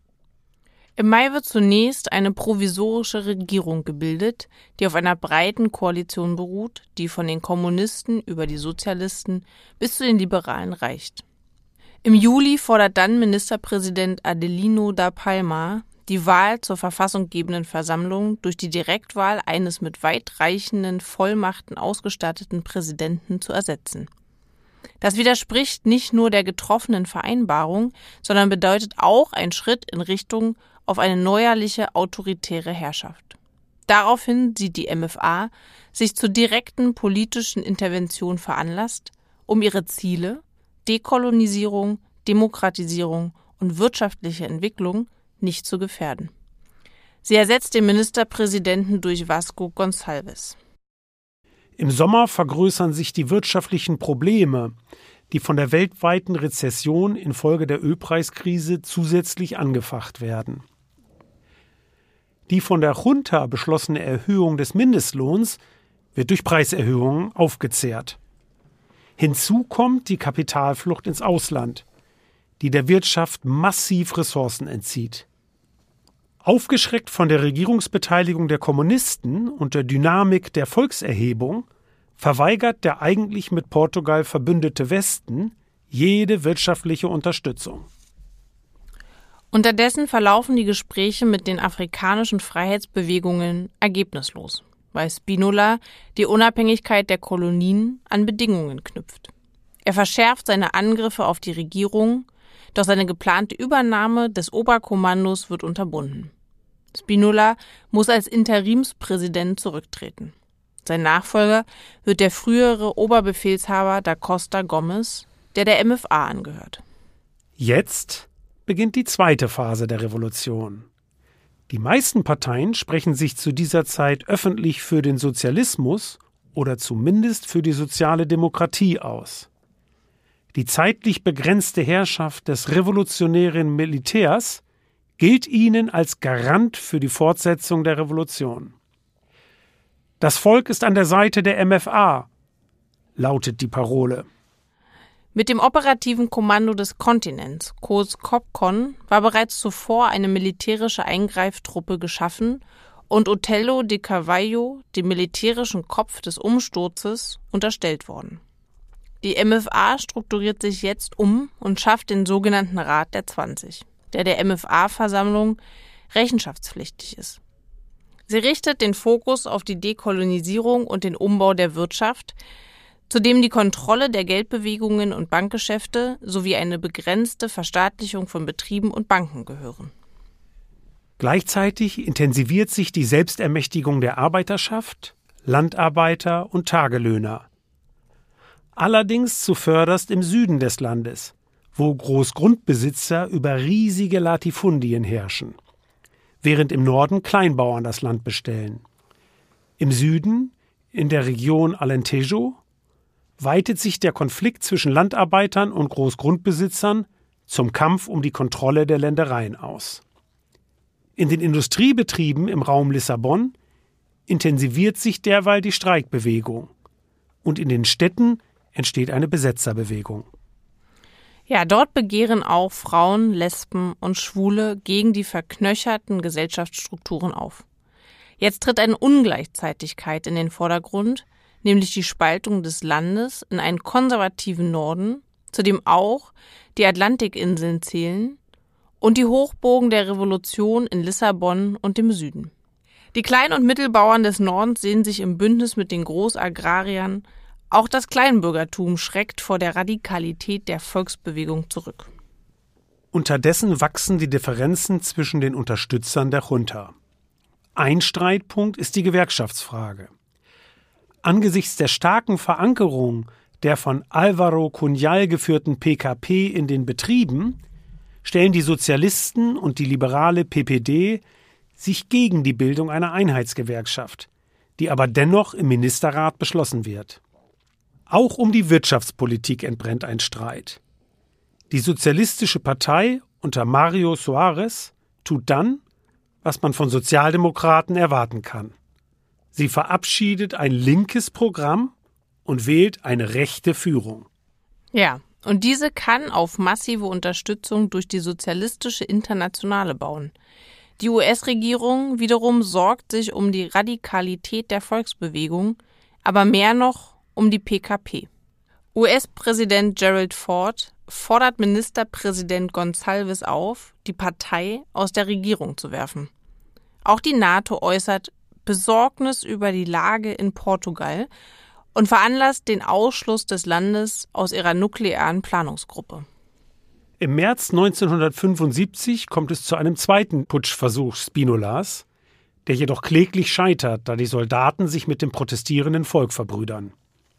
Speaker 1: Im Mai wird zunächst eine provisorische Regierung gebildet, die auf einer breiten Koalition beruht, die von den Kommunisten über die Sozialisten bis zu den Liberalen reicht. Im Juli fordert dann Ministerpräsident Adelino da Palma die Wahl zur verfassunggebenden Versammlung durch die Direktwahl eines mit weitreichenden Vollmachten ausgestatteten Präsidenten zu ersetzen. Das widerspricht nicht nur der getroffenen Vereinbarung, sondern bedeutet auch einen Schritt in Richtung auf eine neuerliche autoritäre Herrschaft. Daraufhin sieht die MFA sich zur direkten politischen Intervention veranlasst, um ihre Ziele Dekolonisierung, Demokratisierung und wirtschaftliche Entwicklung nicht zu gefährden. Sie ersetzt den Ministerpräsidenten durch Vasco Gonçalves.
Speaker 2: Im Sommer vergrößern sich die wirtschaftlichen Probleme, die von der weltweiten Rezession infolge der Ölpreiskrise zusätzlich angefacht werden. Die von der Junta beschlossene Erhöhung des Mindestlohns wird durch Preiserhöhungen aufgezehrt. Hinzu kommt die Kapitalflucht ins Ausland, die der Wirtschaft massiv Ressourcen entzieht. Aufgeschreckt von der Regierungsbeteiligung der Kommunisten und der Dynamik der Volkserhebung verweigert der eigentlich mit Portugal verbündete Westen jede wirtschaftliche Unterstützung.
Speaker 1: Unterdessen verlaufen die Gespräche mit den afrikanischen Freiheitsbewegungen ergebnislos, weil Spínola die Unabhängigkeit der Kolonien an Bedingungen knüpft. Er verschärft seine Angriffe auf die Regierung, doch seine geplante Übernahme des Oberkommandos wird unterbunden. Spínola muss als Interimspräsident zurücktreten. Sein Nachfolger wird der frühere Oberbefehlshaber da Costa Gomes, der MFA angehört.
Speaker 2: Jetzt beginnt die zweite Phase der Revolution. Die meisten Parteien sprechen sich zu dieser Zeit öffentlich für den Sozialismus oder zumindest für die soziale Demokratie aus. Die zeitlich begrenzte Herrschaft des revolutionären Militärs gilt ihnen als Garant für die Fortsetzung der Revolution. Das Volk ist an der Seite der MFA, lautet die Parole.
Speaker 1: Mit dem operativen Kommando des Kontinents, kurz COPCON, war bereits zuvor eine militärische Eingreiftruppe geschaffen und Otello de Carvalho, dem militärischen Kopf des Umsturzes, unterstellt worden. Die MFA strukturiert sich jetzt um und schafft den sogenannten Rat der 20, der MFA-Versammlung rechenschaftspflichtig ist. Sie richtet den Fokus auf die Dekolonisierung und den Umbau der Wirtschaft, zu dem die Kontrolle der Geldbewegungen und Bankgeschäfte sowie eine begrenzte Verstaatlichung von Betrieben und Banken gehören.
Speaker 2: Gleichzeitig intensiviert sich die Selbstermächtigung der Arbeiterschaft, Landarbeiter und Tagelöhner. Allerdings zuvörderst im Süden des Landes, wo Großgrundbesitzer über riesige Latifundien herrschen, während im Norden Kleinbauern das Land bestellen. Im Süden, in der Region Alentejo, weitet sich der Konflikt zwischen Landarbeitern und Großgrundbesitzern zum Kampf um die Kontrolle der Ländereien aus. In den Industriebetrieben im Raum Lissabon intensiviert sich derweil die Streikbewegung und in den Städten entsteht eine Besetzerbewegung.
Speaker 1: Ja, dort begehren auch Frauen, Lesben und Schwule gegen die verknöcherten Gesellschaftsstrukturen auf. Jetzt tritt eine Ungleichzeitigkeit in den Vordergrund, nämlich die Spaltung des Landes in einen konservativen Norden, zu dem auch die Atlantikinseln zählen, und die Hochburgen der Revolution in Lissabon und dem Süden. Die Klein- und Mittelbauern des Nordens sehen sich im Bündnis mit den Großagrariern. Auch das Kleinbürgertum schreckt vor der Radikalität der Volksbewegung zurück.
Speaker 2: Unterdessen wachsen die Differenzen zwischen den Unterstützern der Junta. Ein Streitpunkt ist die Gewerkschaftsfrage. Angesichts der starken Verankerung der von Álvaro Cunhal geführten PKP in den Betrieben stellen die Sozialisten und die liberale PPD sich gegen die Bildung einer Einheitsgewerkschaft, die aber dennoch im Ministerrat beschlossen wird. Auch um die Wirtschaftspolitik entbrennt ein Streit. Die Sozialistische Partei unter Mário Soares tut dann, was man von Sozialdemokraten erwarten kann. Sie verabschiedet ein linkes Programm und wählt eine rechte Führung.
Speaker 1: Ja, und diese kann auf massive Unterstützung durch die Sozialistische Internationale bauen. Die US-Regierung wiederum sorgt sich um die Radikalität der Volksbewegung, aber mehr noch um die PKP. US-Präsident Gerald Ford fordert Ministerpräsident Gonçalves auf, die Partei aus der Regierung zu werfen. Auch die NATO äußert Besorgnis über die Lage in Portugal und veranlasst den Ausschluss des Landes aus ihrer nuklearen Planungsgruppe.
Speaker 2: Im März 1975 kommt es zu einem zweiten Putschversuch Spínolas, der jedoch kläglich scheitert, da die Soldaten sich mit dem protestierenden Volk verbrüdern.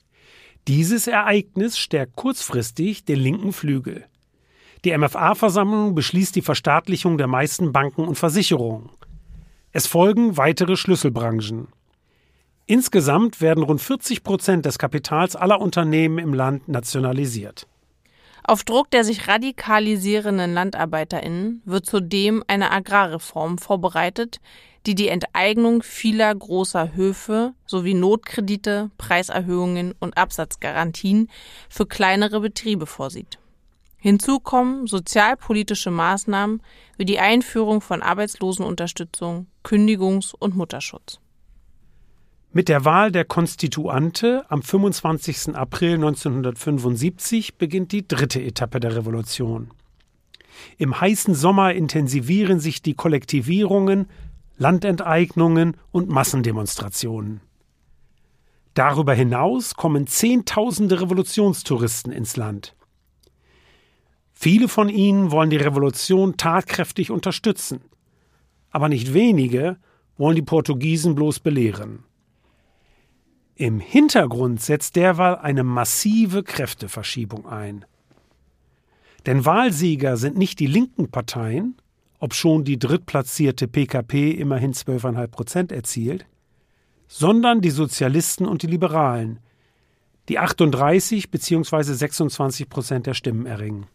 Speaker 2: Dieses Ereignis stärkt kurzfristig den linken Flügel. Die MFA-Versammlung beschließt die Verstaatlichung der meisten Banken und Versicherungen. Es folgen weitere Schlüsselbranchen. Insgesamt werden rund 40% des Kapitals aller Unternehmen im Land nationalisiert.
Speaker 1: Auf Druck der sich radikalisierenden LandarbeiterInnen wird zudem eine Agrarreform vorbereitet, die die Enteignung vieler großer Höfe sowie Notkredite, Preiserhöhungen und Absatzgarantien für kleinere Betriebe vorsieht. Hinzu kommen sozialpolitische Maßnahmen wie die Einführung von Arbeitslosenunterstützung, Kündigungs- und Mutterschutz.
Speaker 2: Mit der Wahl der Konstituante am 25. April 1975 beginnt die dritte Etappe der Revolution. Im heißen Sommer intensivieren sich die Kollektivierungen, Landenteignungen und Massendemonstrationen. Darüber hinaus kommen Zehntausende Revolutionstouristen ins Land. Viele von ihnen wollen die Revolution tatkräftig unterstützen. Aber nicht wenige wollen die Portugiesen bloß belehren. Im Hintergrund setzt derweil eine massive Kräfteverschiebung ein. Denn Wahlsieger sind nicht die linken Parteien, obschon die drittplatzierte PKP immerhin 12,5% erzielt, sondern die Sozialisten und die Liberalen, die 38 bzw. 26% der Stimmen erringen.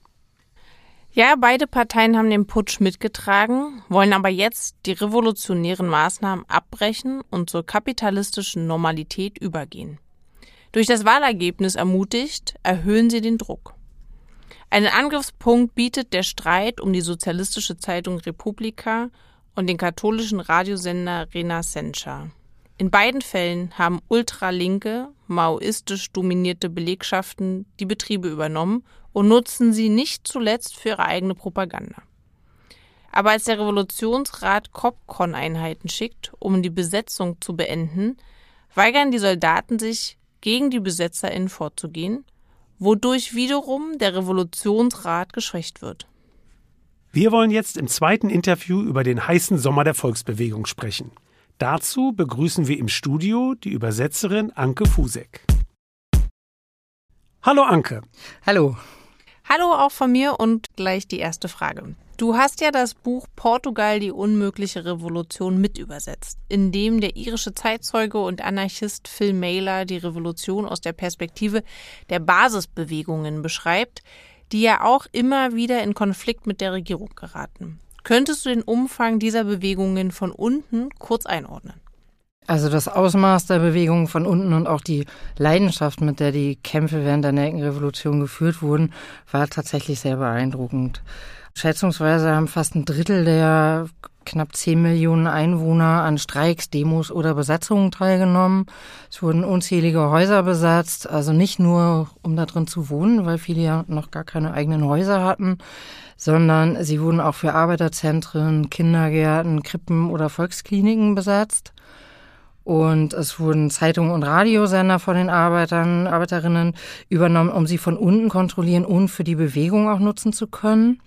Speaker 1: Ja, beide Parteien haben den Putsch mitgetragen, wollen aber jetzt die revolutionären Maßnahmen abbrechen und zur kapitalistischen Normalität übergehen. Durch das Wahlergebnis ermutigt, erhöhen sie den Druck. Einen Angriffspunkt bietet der Streit um die sozialistische Zeitung Republica und den katholischen Radiosender Renascença. In beiden Fällen haben ultralinke, maoistisch dominierte Belegschaften die Betriebe übernommen und nutzen sie nicht zuletzt für ihre eigene Propaganda. Aber als der Revolutionsrat Kopfkon-Einheiten schickt, um die Besetzung zu beenden, weigern die Soldaten sich, gegen die BesetzerInnen vorzugehen, wodurch wiederum der Revolutionsrat geschwächt wird.
Speaker 2: Wir wollen jetzt im zweiten Interview über den heißen Sommer der Volksbewegung sprechen. Dazu begrüßen wir im Studio die Übersetzerin Anke Fusek. Hallo Anke.
Speaker 5: Hallo.
Speaker 1: Hallo auch von mir und gleich die erste Frage. Du hast ja das Buch Portugal, die unmögliche Revolution mit übersetzt, in dem der irische Zeitzeuge und Anarchist Phil Mailer die Revolution aus der Perspektive der Basisbewegungen beschreibt, die ja auch immer wieder in Konflikt mit der Regierung geraten. Könntest du den Umfang dieser Bewegungen von unten kurz einordnen?
Speaker 5: Also das Ausmaß der Bewegung von unten und auch die Leidenschaft, mit der die Kämpfe während der Nelkenrevolution geführt wurden, war tatsächlich sehr beeindruckend. Schätzungsweise haben fast ein Drittel der knapp 10 Millionen Einwohner an Streiks, Demos oder Besatzungen teilgenommen. Es wurden unzählige Häuser besetzt, also nicht nur, um da drin zu wohnen, weil viele ja noch gar keine eigenen Häuser hatten, sondern sie wurden auch für Arbeiterzentren, Kindergärten, Krippen oder Volkskliniken besetzt. Und es wurden Zeitungen und Radiosender von den Arbeiterinnen übernommen, um sie von unten kontrollieren und für die Bewegung auch nutzen zu können.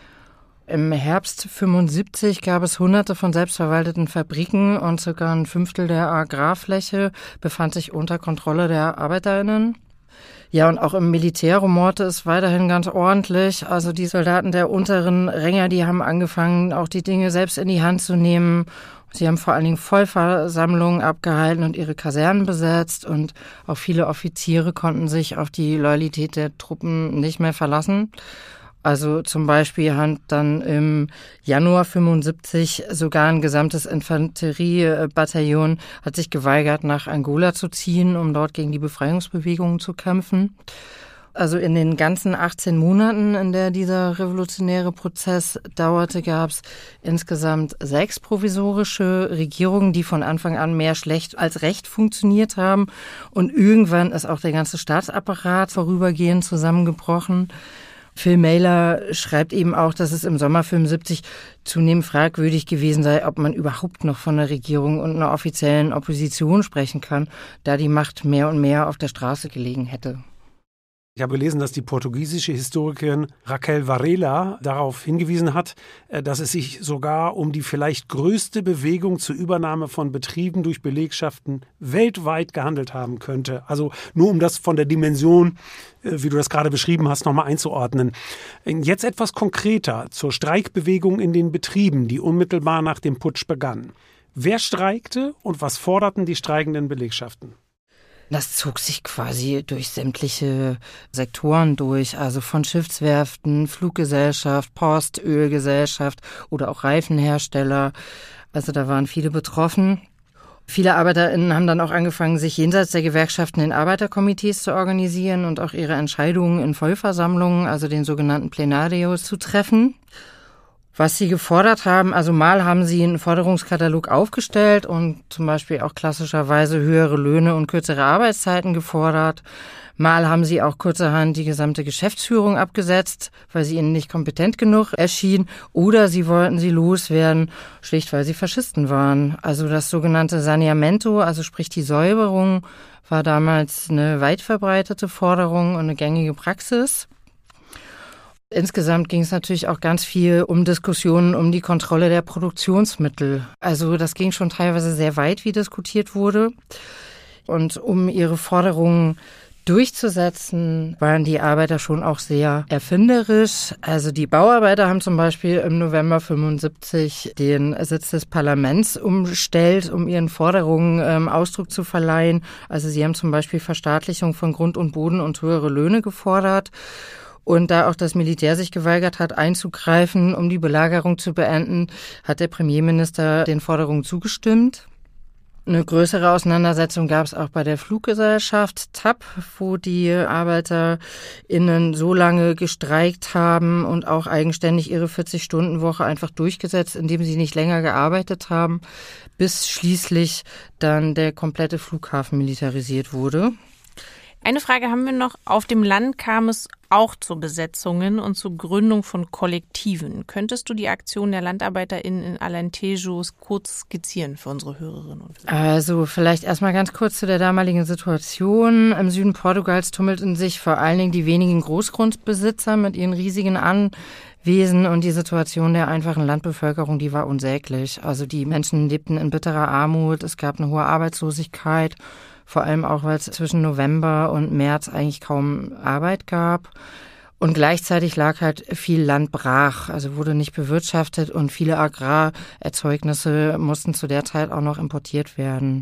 Speaker 5: Im Herbst 1975 gab es Hunderte von selbstverwalteten Fabriken und circa ein Fünftel der Agrarfläche befand sich unter Kontrolle der ArbeiterInnen. Ja, und auch im Militär rumorte es weiterhin ganz ordentlich. Also die Soldaten der unteren Ränge, die haben angefangen, auch die Dinge selbst in die Hand zu nehmen. Sie haben vor allen Dingen Vollversammlungen abgehalten und ihre Kasernen besetzt. Und auch viele Offiziere konnten sich auf die Loyalität der Truppen nicht mehr verlassen. Also zum Beispiel hat dann im Januar 1975 sogar ein gesamtes Infanteriebataillon hat sich geweigert, nach Angola zu ziehen, um dort gegen die Befreiungsbewegungen zu kämpfen. Also in den ganzen 18 Monaten, in der dieser revolutionäre Prozess dauerte, gab es insgesamt 6 provisorische Regierungen, die von Anfang an mehr schlecht als recht funktioniert haben. Und irgendwann ist auch der ganze Staatsapparat vorübergehend zusammengebrochen. Phil Mailer schreibt eben auch, dass es im Sommer 1975 zunehmend fragwürdig gewesen sei, ob man überhaupt noch von einer Regierung und einer offiziellen Opposition sprechen kann, da die Macht mehr und mehr auf der Straße gelegen hätte.
Speaker 2: Ich habe gelesen, dass die portugiesische Historikerin Raquel Varela darauf hingewiesen hat, dass es sich sogar um die vielleicht größte Bewegung zur Übernahme von Betrieben durch Belegschaften weltweit gehandelt haben könnte. Also nur um das von der Dimension, wie du das gerade beschrieben hast, nochmal einzuordnen. Jetzt etwas konkreter zur Streikbewegung in den Betrieben, die unmittelbar nach dem Putsch begann. Wer streikte und was forderten die streikenden Belegschaften?
Speaker 5: Das zog sich quasi durch sämtliche Sektoren durch, also von Schiffswerften, Fluggesellschaft, Post, Ölgesellschaft oder auch Reifenhersteller. Also da waren viele betroffen. Viele ArbeiterInnen haben dann auch angefangen, sich jenseits der Gewerkschaften in Arbeiterkomitees zu organisieren und auch ihre Entscheidungen in Vollversammlungen, also den sogenannten Plenarios, zu treffen. Was sie gefordert haben, also mal haben sie einen Forderungskatalog aufgestellt und zum Beispiel auch klassischerweise höhere Löhne und kürzere Arbeitszeiten gefordert. Mal haben sie auch kurzerhand die gesamte Geschäftsführung abgesetzt, weil sie ihnen nicht kompetent genug erschien. Oder sie wollten sie loswerden, schlicht weil sie Faschisten waren. Also das sogenannte Saneamento, also sprich die Säuberung, war damals eine weit verbreitete Forderung und eine gängige Praxis. Insgesamt ging es natürlich auch ganz viel um Diskussionen um die Kontrolle der Produktionsmittel. Also das ging schon teilweise sehr weit, wie diskutiert wurde. Und um ihre Forderungen durchzusetzen, waren die Arbeiter schon auch sehr erfinderisch. Also die Bauarbeiter haben zum Beispiel im November 1975 den Sitz des Parlaments umstellt, um ihren Forderungen Ausdruck zu verleihen. Also sie haben zum Beispiel Verstaatlichung von Grund und Boden und höhere Löhne gefordert. Und da auch das Militär sich geweigert hat, einzugreifen, um die Belagerung zu beenden, hat der Premierminister den Forderungen zugestimmt. Eine größere Auseinandersetzung gab es auch bei der Fluggesellschaft TAP, wo die ArbeiterInnen so lange gestreikt haben und auch eigenständig ihre 40-Stunden-Woche einfach durchgesetzt, indem sie nicht länger gearbeitet haben, bis schließlich dann der komplette Flughafen militarisiert wurde.
Speaker 1: Eine Frage haben wir noch. Auf dem Land kam es auch zu Besetzungen und zur Gründung von Kollektiven. Könntest du die Aktion der LandarbeiterInnen in Alentejo kurz skizzieren für unsere Hörerinnen und Hörer?
Speaker 5: Also vielleicht erstmal ganz kurz zu der damaligen Situation. Im Süden Portugals tummelten sich vor allen Dingen die wenigen Großgrundbesitzer mit ihren riesigen Anwesen und die Situation der einfachen Landbevölkerung, die war unsäglich. Also die Menschen lebten in bitterer Armut, es gab eine hohe Arbeitslosigkeit, vor allem auch, weil es zwischen November und März eigentlich kaum Arbeit gab. Und gleichzeitig lag halt viel Land brach, also wurde nicht bewirtschaftet und viele Agrarerzeugnisse mussten zu der Zeit auch noch importiert werden.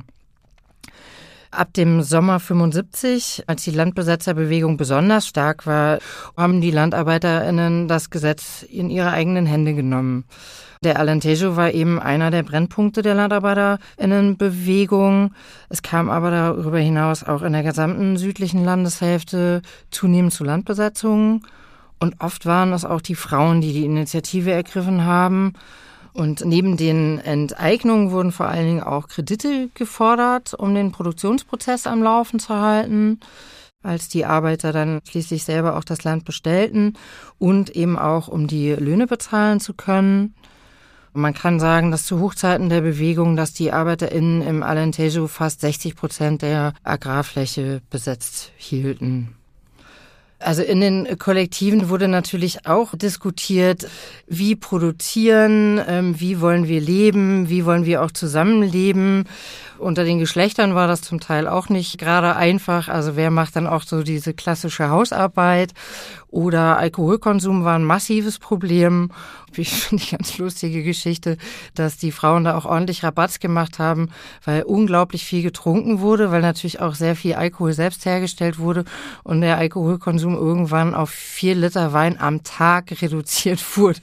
Speaker 5: Ab dem Sommer 75, als die Landbesetzerbewegung besonders stark war, haben die LandarbeiterInnen das Gesetz in ihre eigenen Hände genommen. Der Alentejo war eben einer der Brennpunkte der LandarbeiterInnenbewegung. Es kam aber darüber hinaus auch in der gesamten südlichen Landeshälfte zunehmend zu Landbesetzungen. Und oft waren es auch die Frauen, die die Initiative ergriffen haben. Und neben den Enteignungen wurden vor allen Dingen auch Kredite gefordert, um den Produktionsprozess am Laufen zu halten, als die Arbeiter dann schließlich selber auch das Land bestellten und eben auch, um die Löhne bezahlen zu können. Man kann sagen, dass zu Hochzeiten der Bewegung, dass die ArbeiterInnen im Alentejo fast 60% der Agrarfläche besetzt hielten. Also in den Kollektiven wurde natürlich auch diskutiert, wie produzieren, wie wollen wir leben, wie wollen wir auch zusammenleben. Unter den Geschlechtern war das zum Teil auch nicht gerade einfach. Also wer macht dann auch so diese klassische Hausarbeit? Oder Alkoholkonsum war ein massives Problem. Ich finde die ganz lustige Geschichte, dass die Frauen da auch ordentlich Rabatz gemacht haben, weil unglaublich viel getrunken wurde, weil natürlich auch sehr viel Alkohol selbst hergestellt wurde und der Alkoholkonsum irgendwann auf 4 Liter Wein am Tag reduziert wurde.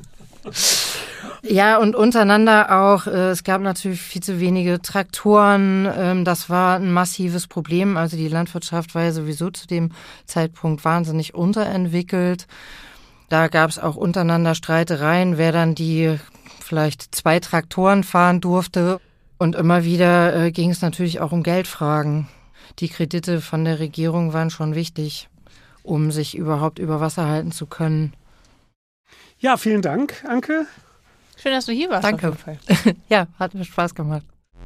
Speaker 5: Ja, und untereinander auch, es gab natürlich viel zu wenige Traktoren, das war ein massives Problem. Also die Landwirtschaft war ja sowieso zu dem Zeitpunkt wahnsinnig unterentwickelt. Da gab es auch untereinander Streitereien, wer dann die vielleicht 2 Traktoren fahren durfte. Und immer wieder ging es natürlich auch um Geldfragen. Die Kredite von der Regierung waren schon wichtig, um sich überhaupt über Wasser halten zu können.
Speaker 2: Ja, vielen Dank, Anke.
Speaker 1: Schön, dass du hier warst.
Speaker 5: Danke.
Speaker 1: Auf jeden Fall.
Speaker 5: Ja, hat mir Spaß gemacht.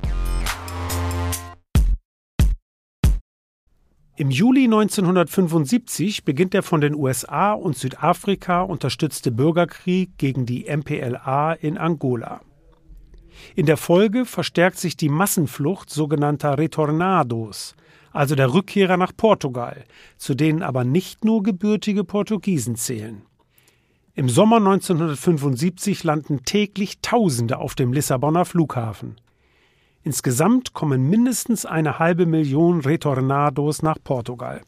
Speaker 2: Im Juli 1975 beginnt der von den USA und Südafrika unterstützte Bürgerkrieg gegen die MPLA in Angola. In der Folge verstärkt sich die Massenflucht sogenannter Retornados, also der Rückkehrer nach Portugal, zu denen aber nicht nur gebürtige Portugiesen zählen. Im Sommer 1975 landen täglich Tausende auf dem Lissabonner Flughafen. Insgesamt kommen mindestens 500.000 Retornados nach Portugal.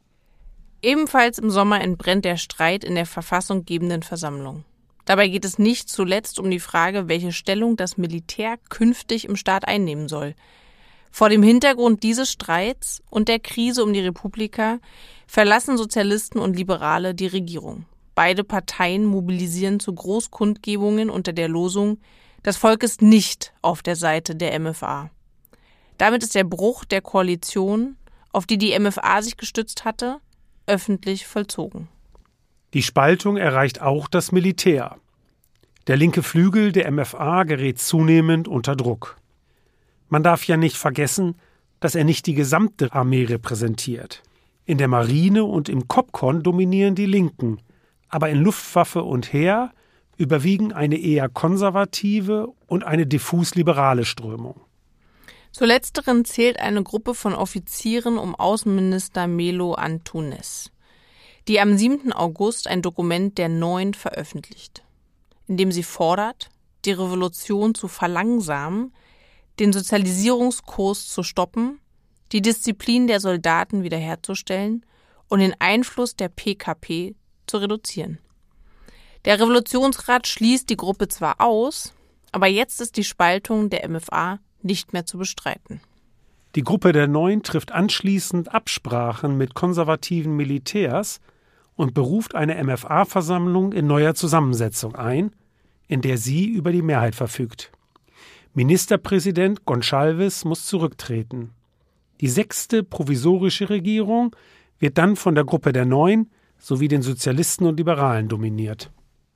Speaker 1: Ebenfalls im Sommer entbrennt der Streit in der verfassunggebenden Versammlung. Dabei geht es nicht zuletzt um die Frage, welche Stellung das Militär künftig im Staat einnehmen soll. Vor dem Hintergrund dieses Streits und der Krise um die Republika verlassen Sozialisten und Liberale die Regierung. Beide Parteien mobilisieren zu Großkundgebungen unter der Losung: Das Volk ist nicht auf der Seite der MFA. Damit ist der Bruch der Koalition, auf die die MFA sich gestützt hatte, öffentlich vollzogen.
Speaker 2: Die Spaltung erreicht auch das Militär. Der linke Flügel der MFA gerät zunehmend unter Druck. Man darf ja nicht vergessen, dass er nicht die gesamte Armee repräsentiert. In der Marine und im COPCON dominieren die Linken, aber in Luftwaffe und Heer überwiegen eine eher konservative und eine diffus liberale Strömung.
Speaker 1: Zu letzteren zählt eine Gruppe von Offizieren um Außenminister Melo Antunes, die am 7. August ein Dokument der Neuen veröffentlicht, in dem sie fordert, die Revolution zu verlangsamen, den Sozialisierungskurs zu stoppen, die Disziplin der Soldaten wiederherzustellen und den Einfluss der PKP zu reduzieren. Der Revolutionsrat schließt die Gruppe zwar aus, aber jetzt ist die Spaltung der MFA nicht mehr zu bestreiten.
Speaker 2: Die Gruppe der Neuen trifft anschließend Absprachen mit konservativen Militärs und beruft eine MFA-Versammlung in neuer Zusammensetzung ein, in der sie über die Mehrheit verfügt. Ministerpräsident Gonçalves muss zurücktreten. Die 6. provisorische Regierung wird dann von der Gruppe der Neuen sowie den Sozialisten und Liberalen dominiert.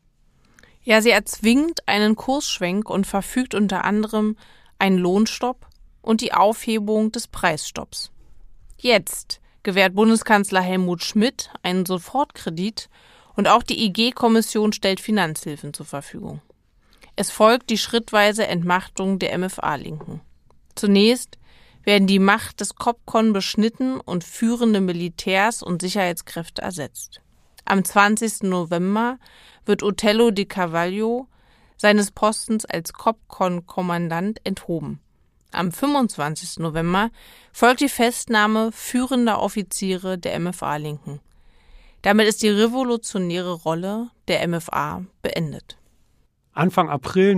Speaker 1: Ja, sie erzwingt einen Kursschwenk und verfügt unter anderem einen Lohnstopp und die Aufhebung des Preisstopps. Jetzt gewährt Bundeskanzler Helmut Schmidt einen Sofortkredit und auch die IG-Kommission stellt Finanzhilfen zur Verfügung. Es folgt die schrittweise Entmachtung der MFA-Linken. Zunächst werden die Macht des COPCON beschnitten und führende Militärs und Sicherheitskräfte ersetzt. Am 20. November wird Otello de Carvalho seines Postens als COPCON-Kommandant enthoben. Am 25. November folgt die Festnahme führender Offiziere der MFA-Linken. Damit ist die revolutionäre Rolle der MFA beendet.
Speaker 2: Anfang April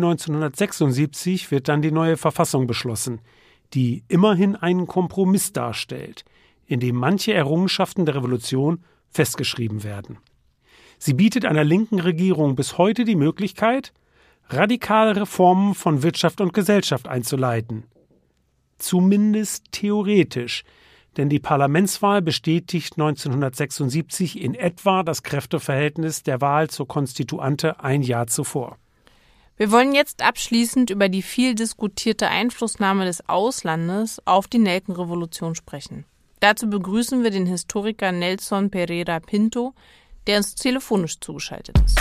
Speaker 2: 1976 wird dann die neue Verfassung beschlossen, die immerhin einen Kompromiss darstellt, in dem manche Errungenschaften der Revolution festgeschrieben werden. Sie bietet einer linken Regierung bis heute die Möglichkeit, radikale Reformen von Wirtschaft und Gesellschaft einzuleiten. Zumindest theoretisch, denn die Parlamentswahl bestätigt 1976 in etwa das Kräfteverhältnis der Wahl zur Konstituante ein Jahr zuvor.
Speaker 1: Wir wollen jetzt abschließend über die viel diskutierte Einflussnahme des Auslandes auf die Nelkenrevolution sprechen. Dazu begrüßen wir den Historiker Nelson Pereira Pinto, der uns telefonisch zugeschaltet ist.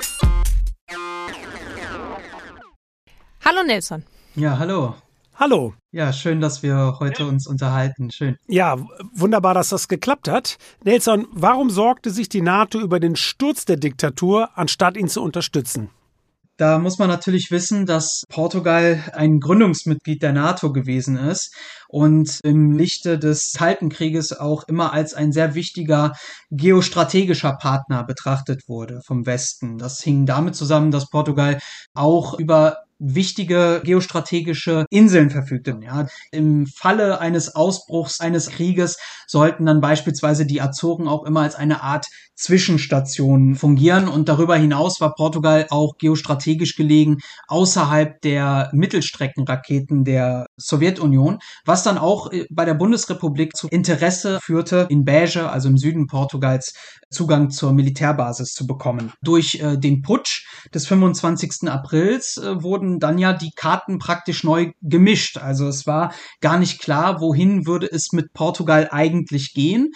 Speaker 1: Hallo Nelson.
Speaker 6: Ja, hallo.
Speaker 2: Hallo.
Speaker 6: Ja, schön, dass wir heute uns unterhalten. Schön.
Speaker 2: Ja, wunderbar, dass das geklappt hat. Nelson, warum sorgte sich die NATO über den Sturz der Diktatur, anstatt ihn zu unterstützen?
Speaker 6: Da muss man natürlich wissen, dass Portugal ein Gründungsmitglied der NATO gewesen ist und im Lichte des Kalten Krieges auch immer als ein sehr wichtiger geostrategischer Partner betrachtet wurde vom Westen. Das hing damit zusammen, dass Portugal auch über wichtige geostrategische Inseln verfügte. Ja, im Falle eines Ausbruchs eines Krieges sollten dann beispielsweise die Azoren auch immer als eine Art Zwischenstation fungieren. Und darüber hinaus war Portugal auch geostrategisch gelegen außerhalb der Mittelstreckenraketen der Sowjetunion, was dann auch bei der Bundesrepublik zu Interesse führte, in Beja, also im Süden Portugals, Zugang zur Militärbasis zu bekommen. Durch den Putsch des 25. Aprils wurden dann ja die Karten praktisch neu gemischt. Also es war gar nicht klar, wohin würde es mit Portugal eigentlich gehen.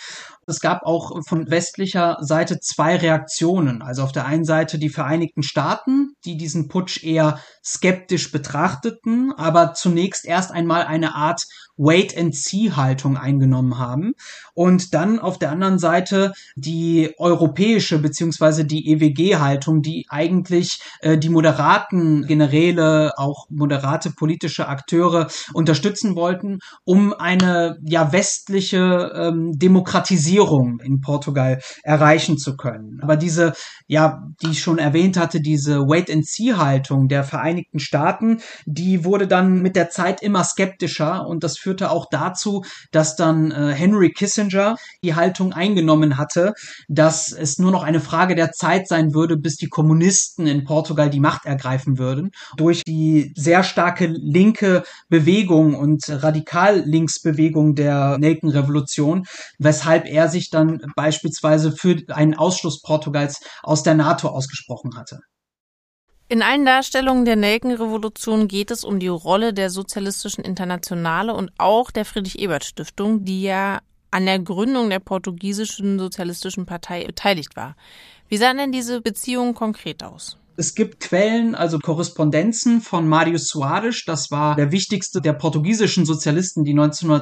Speaker 6: Es gab auch von westlicher Seite zwei Reaktionen. Also auf der einen Seite die Vereinigten Staaten, die diesen Putsch eher skeptisch betrachteten, aber zunächst erst einmal eine Art Wait-and-See-Haltung eingenommen haben. Und dann auf der anderen Seite die europäische bzw. die EWG-Haltung, die eigentlich die moderaten Generäle, auch moderate politische Akteure unterstützen wollten, um eine westliche Demokratisierung in Portugal erreichen zu können. Aber diese, die ich schon erwähnt hatte, diese Wait-and-See-Haltung der Vereinigten Staaten, die wurde dann mit der Zeit immer skeptischer und das führte auch dazu, dass dann Henry Kissinger die Haltung eingenommen hatte, dass es nur noch eine Frage der Zeit sein würde, bis die Kommunisten in Portugal die Macht ergreifen würden. Durch die sehr starke linke Bewegung und Radikal-Linksbewegung der Nelkenrevolution, weshalb er sich dann beispielsweise für einen Ausschluss Portugals aus der NATO ausgesprochen hatte.
Speaker 1: In allen Darstellungen der Nelkenrevolution geht es um die Rolle der Sozialistischen Internationale und auch der Friedrich-Ebert-Stiftung, die ja an der Gründung der portugiesischen Sozialistischen Partei beteiligt war. Wie sahen denn diese Beziehungen konkret aus?
Speaker 6: Es gibt Quellen, also Korrespondenzen von Mário Soares, das war der wichtigste der portugiesischen Sozialisten, die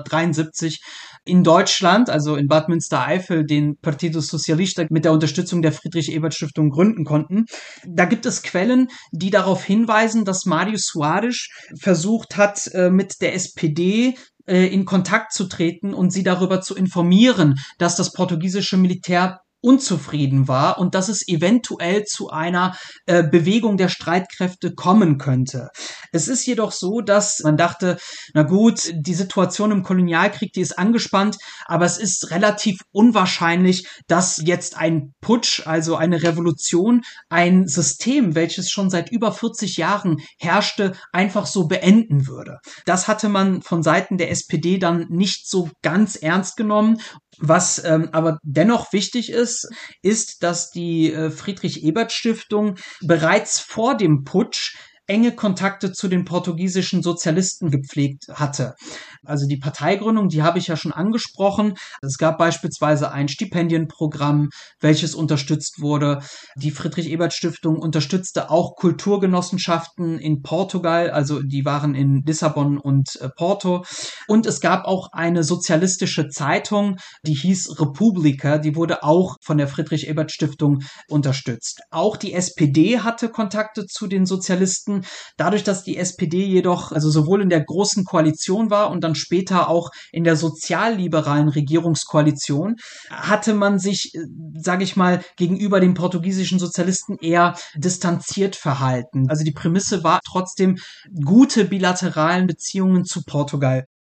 Speaker 6: 1973 in Deutschland, also in Bad Münstereifel, den Partido Socialista mit der Unterstützung der Friedrich-Ebert-Stiftung gründen konnten. Da gibt es Quellen, die darauf hinweisen, dass Mário Soares versucht hat, mit der SPD in Kontakt zu treten und sie darüber zu informieren, dass das portugiesische Militär unzufrieden war und dass es eventuell zu einer Bewegung der Streitkräfte kommen könnte. Es ist jedoch so, dass man dachte, na gut, die Situation im Kolonialkrieg, die ist angespannt, aber es ist relativ unwahrscheinlich, dass jetzt ein Putsch, also eine Revolution, ein System, welches schon seit über 40 Jahren herrschte, einfach so beenden würde. Das hatte man von Seiten der SPD dann nicht so ganz ernst genommen. Was aber dennoch wichtig ist, dass die Friedrich-Ebert-Stiftung bereits vor dem Putsch enge Kontakte zu den portugiesischen Sozialisten gepflegt hatte. Also die Parteigründung, die habe ich ja schon angesprochen. Es gab beispielsweise ein Stipendienprogramm, welches unterstützt wurde. Die Friedrich-Ebert-Stiftung unterstützte auch Kulturgenossenschaften in Portugal, also die waren in Lissabon und Porto. Und es gab auch eine sozialistische Zeitung, die hieß República, die wurde auch von der Friedrich-Ebert-Stiftung unterstützt. Auch die SPD hatte Kontakte zu den Sozialisten. Dadurch, dass die SPD jedoch also sowohl in der Großen Koalition war und dann später auch in der sozialliberalen Regierungskoalition, hatte man sich, sage ich mal, gegenüber den portugiesischen Sozialisten eher distanziert verhalten. Also die Prämisse war trotzdem gute bilateralen Beziehungen zu Portugal.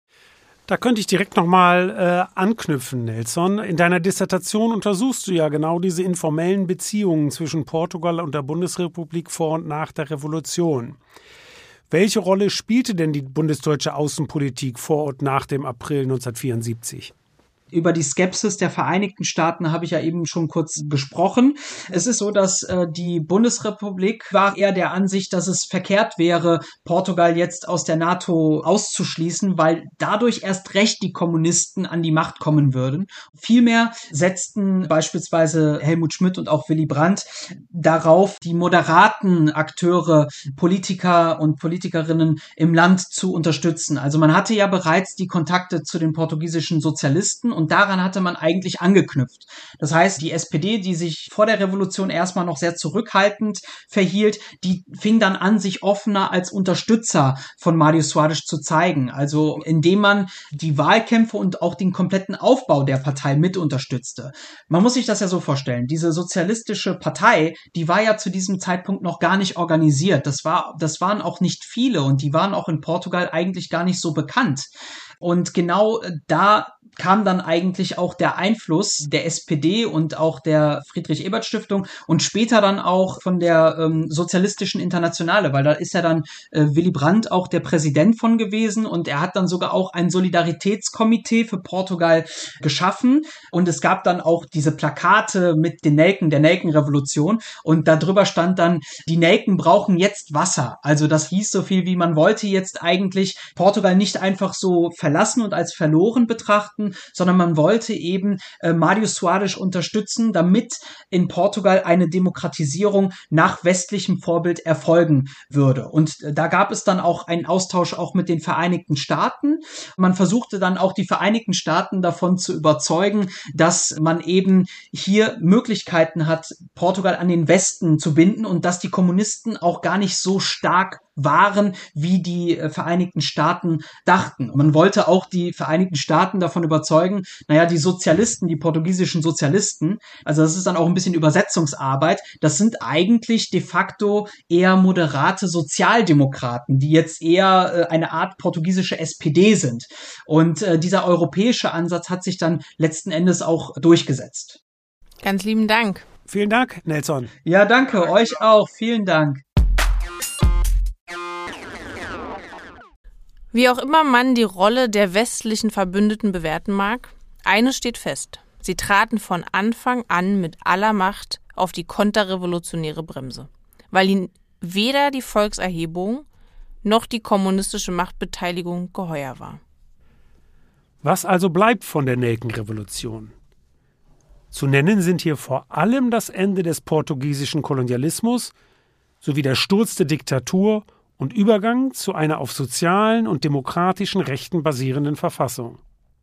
Speaker 2: Da könnte ich direkt nochmal anknüpfen, Nelson. In deiner Dissertation untersuchst du ja genau diese informellen Beziehungen zwischen Portugal und der Bundesrepublik vor und nach der Revolution. Welche Rolle spielte denn die bundesdeutsche Außenpolitik vor und nach dem April 1974?
Speaker 6: Über die Skepsis der Vereinigten Staaten habe ich ja eben schon kurz gesprochen. Es ist so, dass die Bundesrepublik war eher der Ansicht, dass es verkehrt wäre, Portugal jetzt aus der NATO auszuschließen, weil dadurch erst recht die Kommunisten an die Macht kommen würden. Vielmehr setzten beispielsweise Helmut Schmidt und auch Willy Brandt darauf, die moderaten Akteure, Politiker und Politikerinnen im Land zu unterstützen. Also man hatte ja bereits die Kontakte zu den portugiesischen Sozialisten und daran hatte man eigentlich angeknüpft. Das heißt, die SPD, die sich vor der Revolution erstmal noch sehr zurückhaltend verhielt, die fing dann an, sich offener als Unterstützer von Mário Soares zu zeigen. Also indem man die Wahlkämpfe und auch den kompletten Aufbau der Partei mit unterstützte. Man muss sich das ja so vorstellen. Diese sozialistische Partei, die war ja zu diesem Zeitpunkt noch gar nicht organisiert. Das waren auch nicht viele und die waren auch in Portugal eigentlich gar nicht so bekannt. Und genau da kam dann eigentlich auch der Einfluss der SPD und auch der Friedrich-Ebert-Stiftung und später dann auch von der Sozialistischen Internationale, weil da ist ja dann Willy Brandt auch der Präsident von gewesen und er hat dann sogar auch ein Solidaritätskomitee für Portugal geschaffen und es gab dann auch diese Plakate mit den Nelken, der Nelkenrevolution und darüber stand dann, die Nelken brauchen jetzt Wasser. Also das hieß so viel wie man wollte jetzt eigentlich Portugal nicht einfach so verlassen und als verloren betrachten, Staaten, sondern man wollte eben Mário Soares unterstützen, damit in Portugal eine Demokratisierung nach westlichem Vorbild erfolgen würde. Und da gab es dann auch einen Austausch auch mit den Vereinigten Staaten. Man versuchte dann auch die Vereinigten Staaten davon zu überzeugen, dass man eben hier Möglichkeiten hat, Portugal an den Westen zu binden und dass die Kommunisten auch gar nicht so stark waren, wie die Vereinigten Staaten dachten. Und man wollte auch die Vereinigten Staaten davon überzeugen, die Sozialisten, die portugiesischen Sozialisten, also das ist dann auch ein bisschen Übersetzungsarbeit, das sind eigentlich de facto eher moderate Sozialdemokraten, die jetzt eher eine Art portugiesische SPD sind. Und dieser europäische Ansatz hat sich dann letzten Endes auch durchgesetzt.
Speaker 1: Ganz lieben Dank.
Speaker 2: Vielen Dank, Nelson.
Speaker 6: Ja, danke, euch auch. Vielen Dank.
Speaker 1: Wie auch immer man die Rolle der westlichen Verbündeten bewerten mag, eines steht fest. Sie traten von Anfang an mit aller Macht auf die konterrevolutionäre Bremse, weil ihnen weder die Volkserhebung noch die kommunistische Machtbeteiligung geheuer war.
Speaker 2: Was also bleibt von der Nelkenrevolution? Zu nennen sind hier vor allem das Ende des portugiesischen Kolonialismus sowie der Sturz der Diktatur und Übergang zu einer auf sozialen und demokratischen Rechten basierenden Verfassung.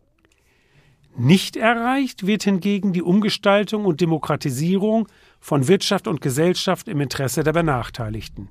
Speaker 2: Nicht erreicht wird hingegen die Umgestaltung und Demokratisierung von Wirtschaft und Gesellschaft im Interesse der Benachteiligten.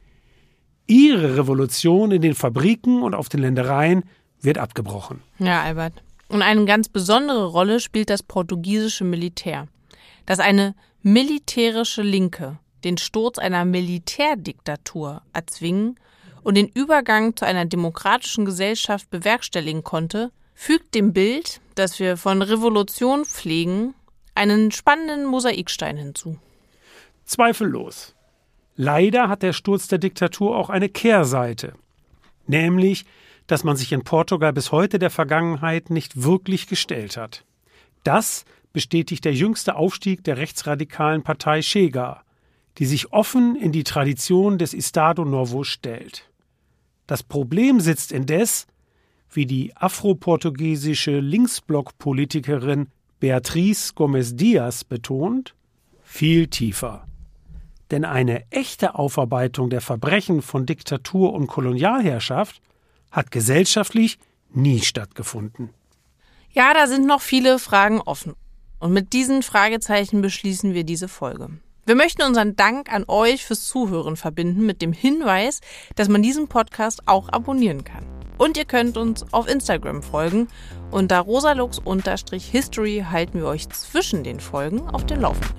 Speaker 2: Ihre Revolution in den Fabriken und auf den Ländereien wird abgebrochen.
Speaker 1: Ja, Albert. Und eine ganz besondere Rolle spielt das portugiesische Militär, das eine militärische Linke den Sturz einer Militärdiktatur erzwingen und den Übergang zu einer demokratischen Gesellschaft bewerkstelligen konnte, fügt dem Bild, das wir von Revolution pflegen, einen spannenden Mosaikstein hinzu.
Speaker 2: Zweifellos. Leider hat der Sturz der Diktatur auch eine Kehrseite, nämlich, dass man sich in Portugal bis heute der Vergangenheit nicht wirklich gestellt hat. Das bestätigt der jüngste Aufstieg der rechtsradikalen Partei Chega, die sich offen in die Tradition des Estado Novo stellt. Das Problem sitzt indes, wie die afroportugiesische Linksblock-Politikerin Beatriz Gomes Dias betont, viel tiefer. Denn eine echte Aufarbeitung der Verbrechen von Diktatur und Kolonialherrschaft hat gesellschaftlich nie stattgefunden.
Speaker 1: Ja, da sind noch viele Fragen offen. Und mit diesen Fragezeichen beschließen wir diese Folge. Wir möchten unseren Dank an euch fürs Zuhören verbinden mit dem Hinweis, dass man diesen Podcast auch abonnieren kann. Und ihr könnt uns auf Instagram folgen. Unter rosalux_history halten wir euch zwischen den Folgen auf den Laufenden.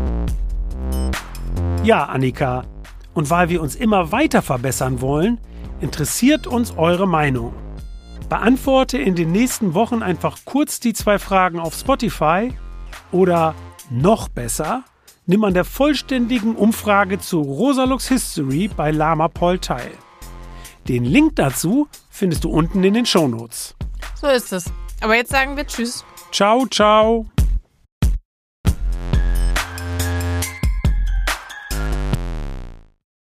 Speaker 2: Ja, Annika, und weil wir uns immer weiter verbessern wollen, interessiert uns eure Meinung. Beantworte in den nächsten Wochen einfach kurz die 2 Fragen auf Spotify oder noch besser, nimm an der vollständigen Umfrage zu Rosalux History bei LamaPol teil. Den Link dazu findest du unten in den Shownotes.
Speaker 1: So ist es. Aber jetzt sagen wir Tschüss.
Speaker 2: Ciao, ciao.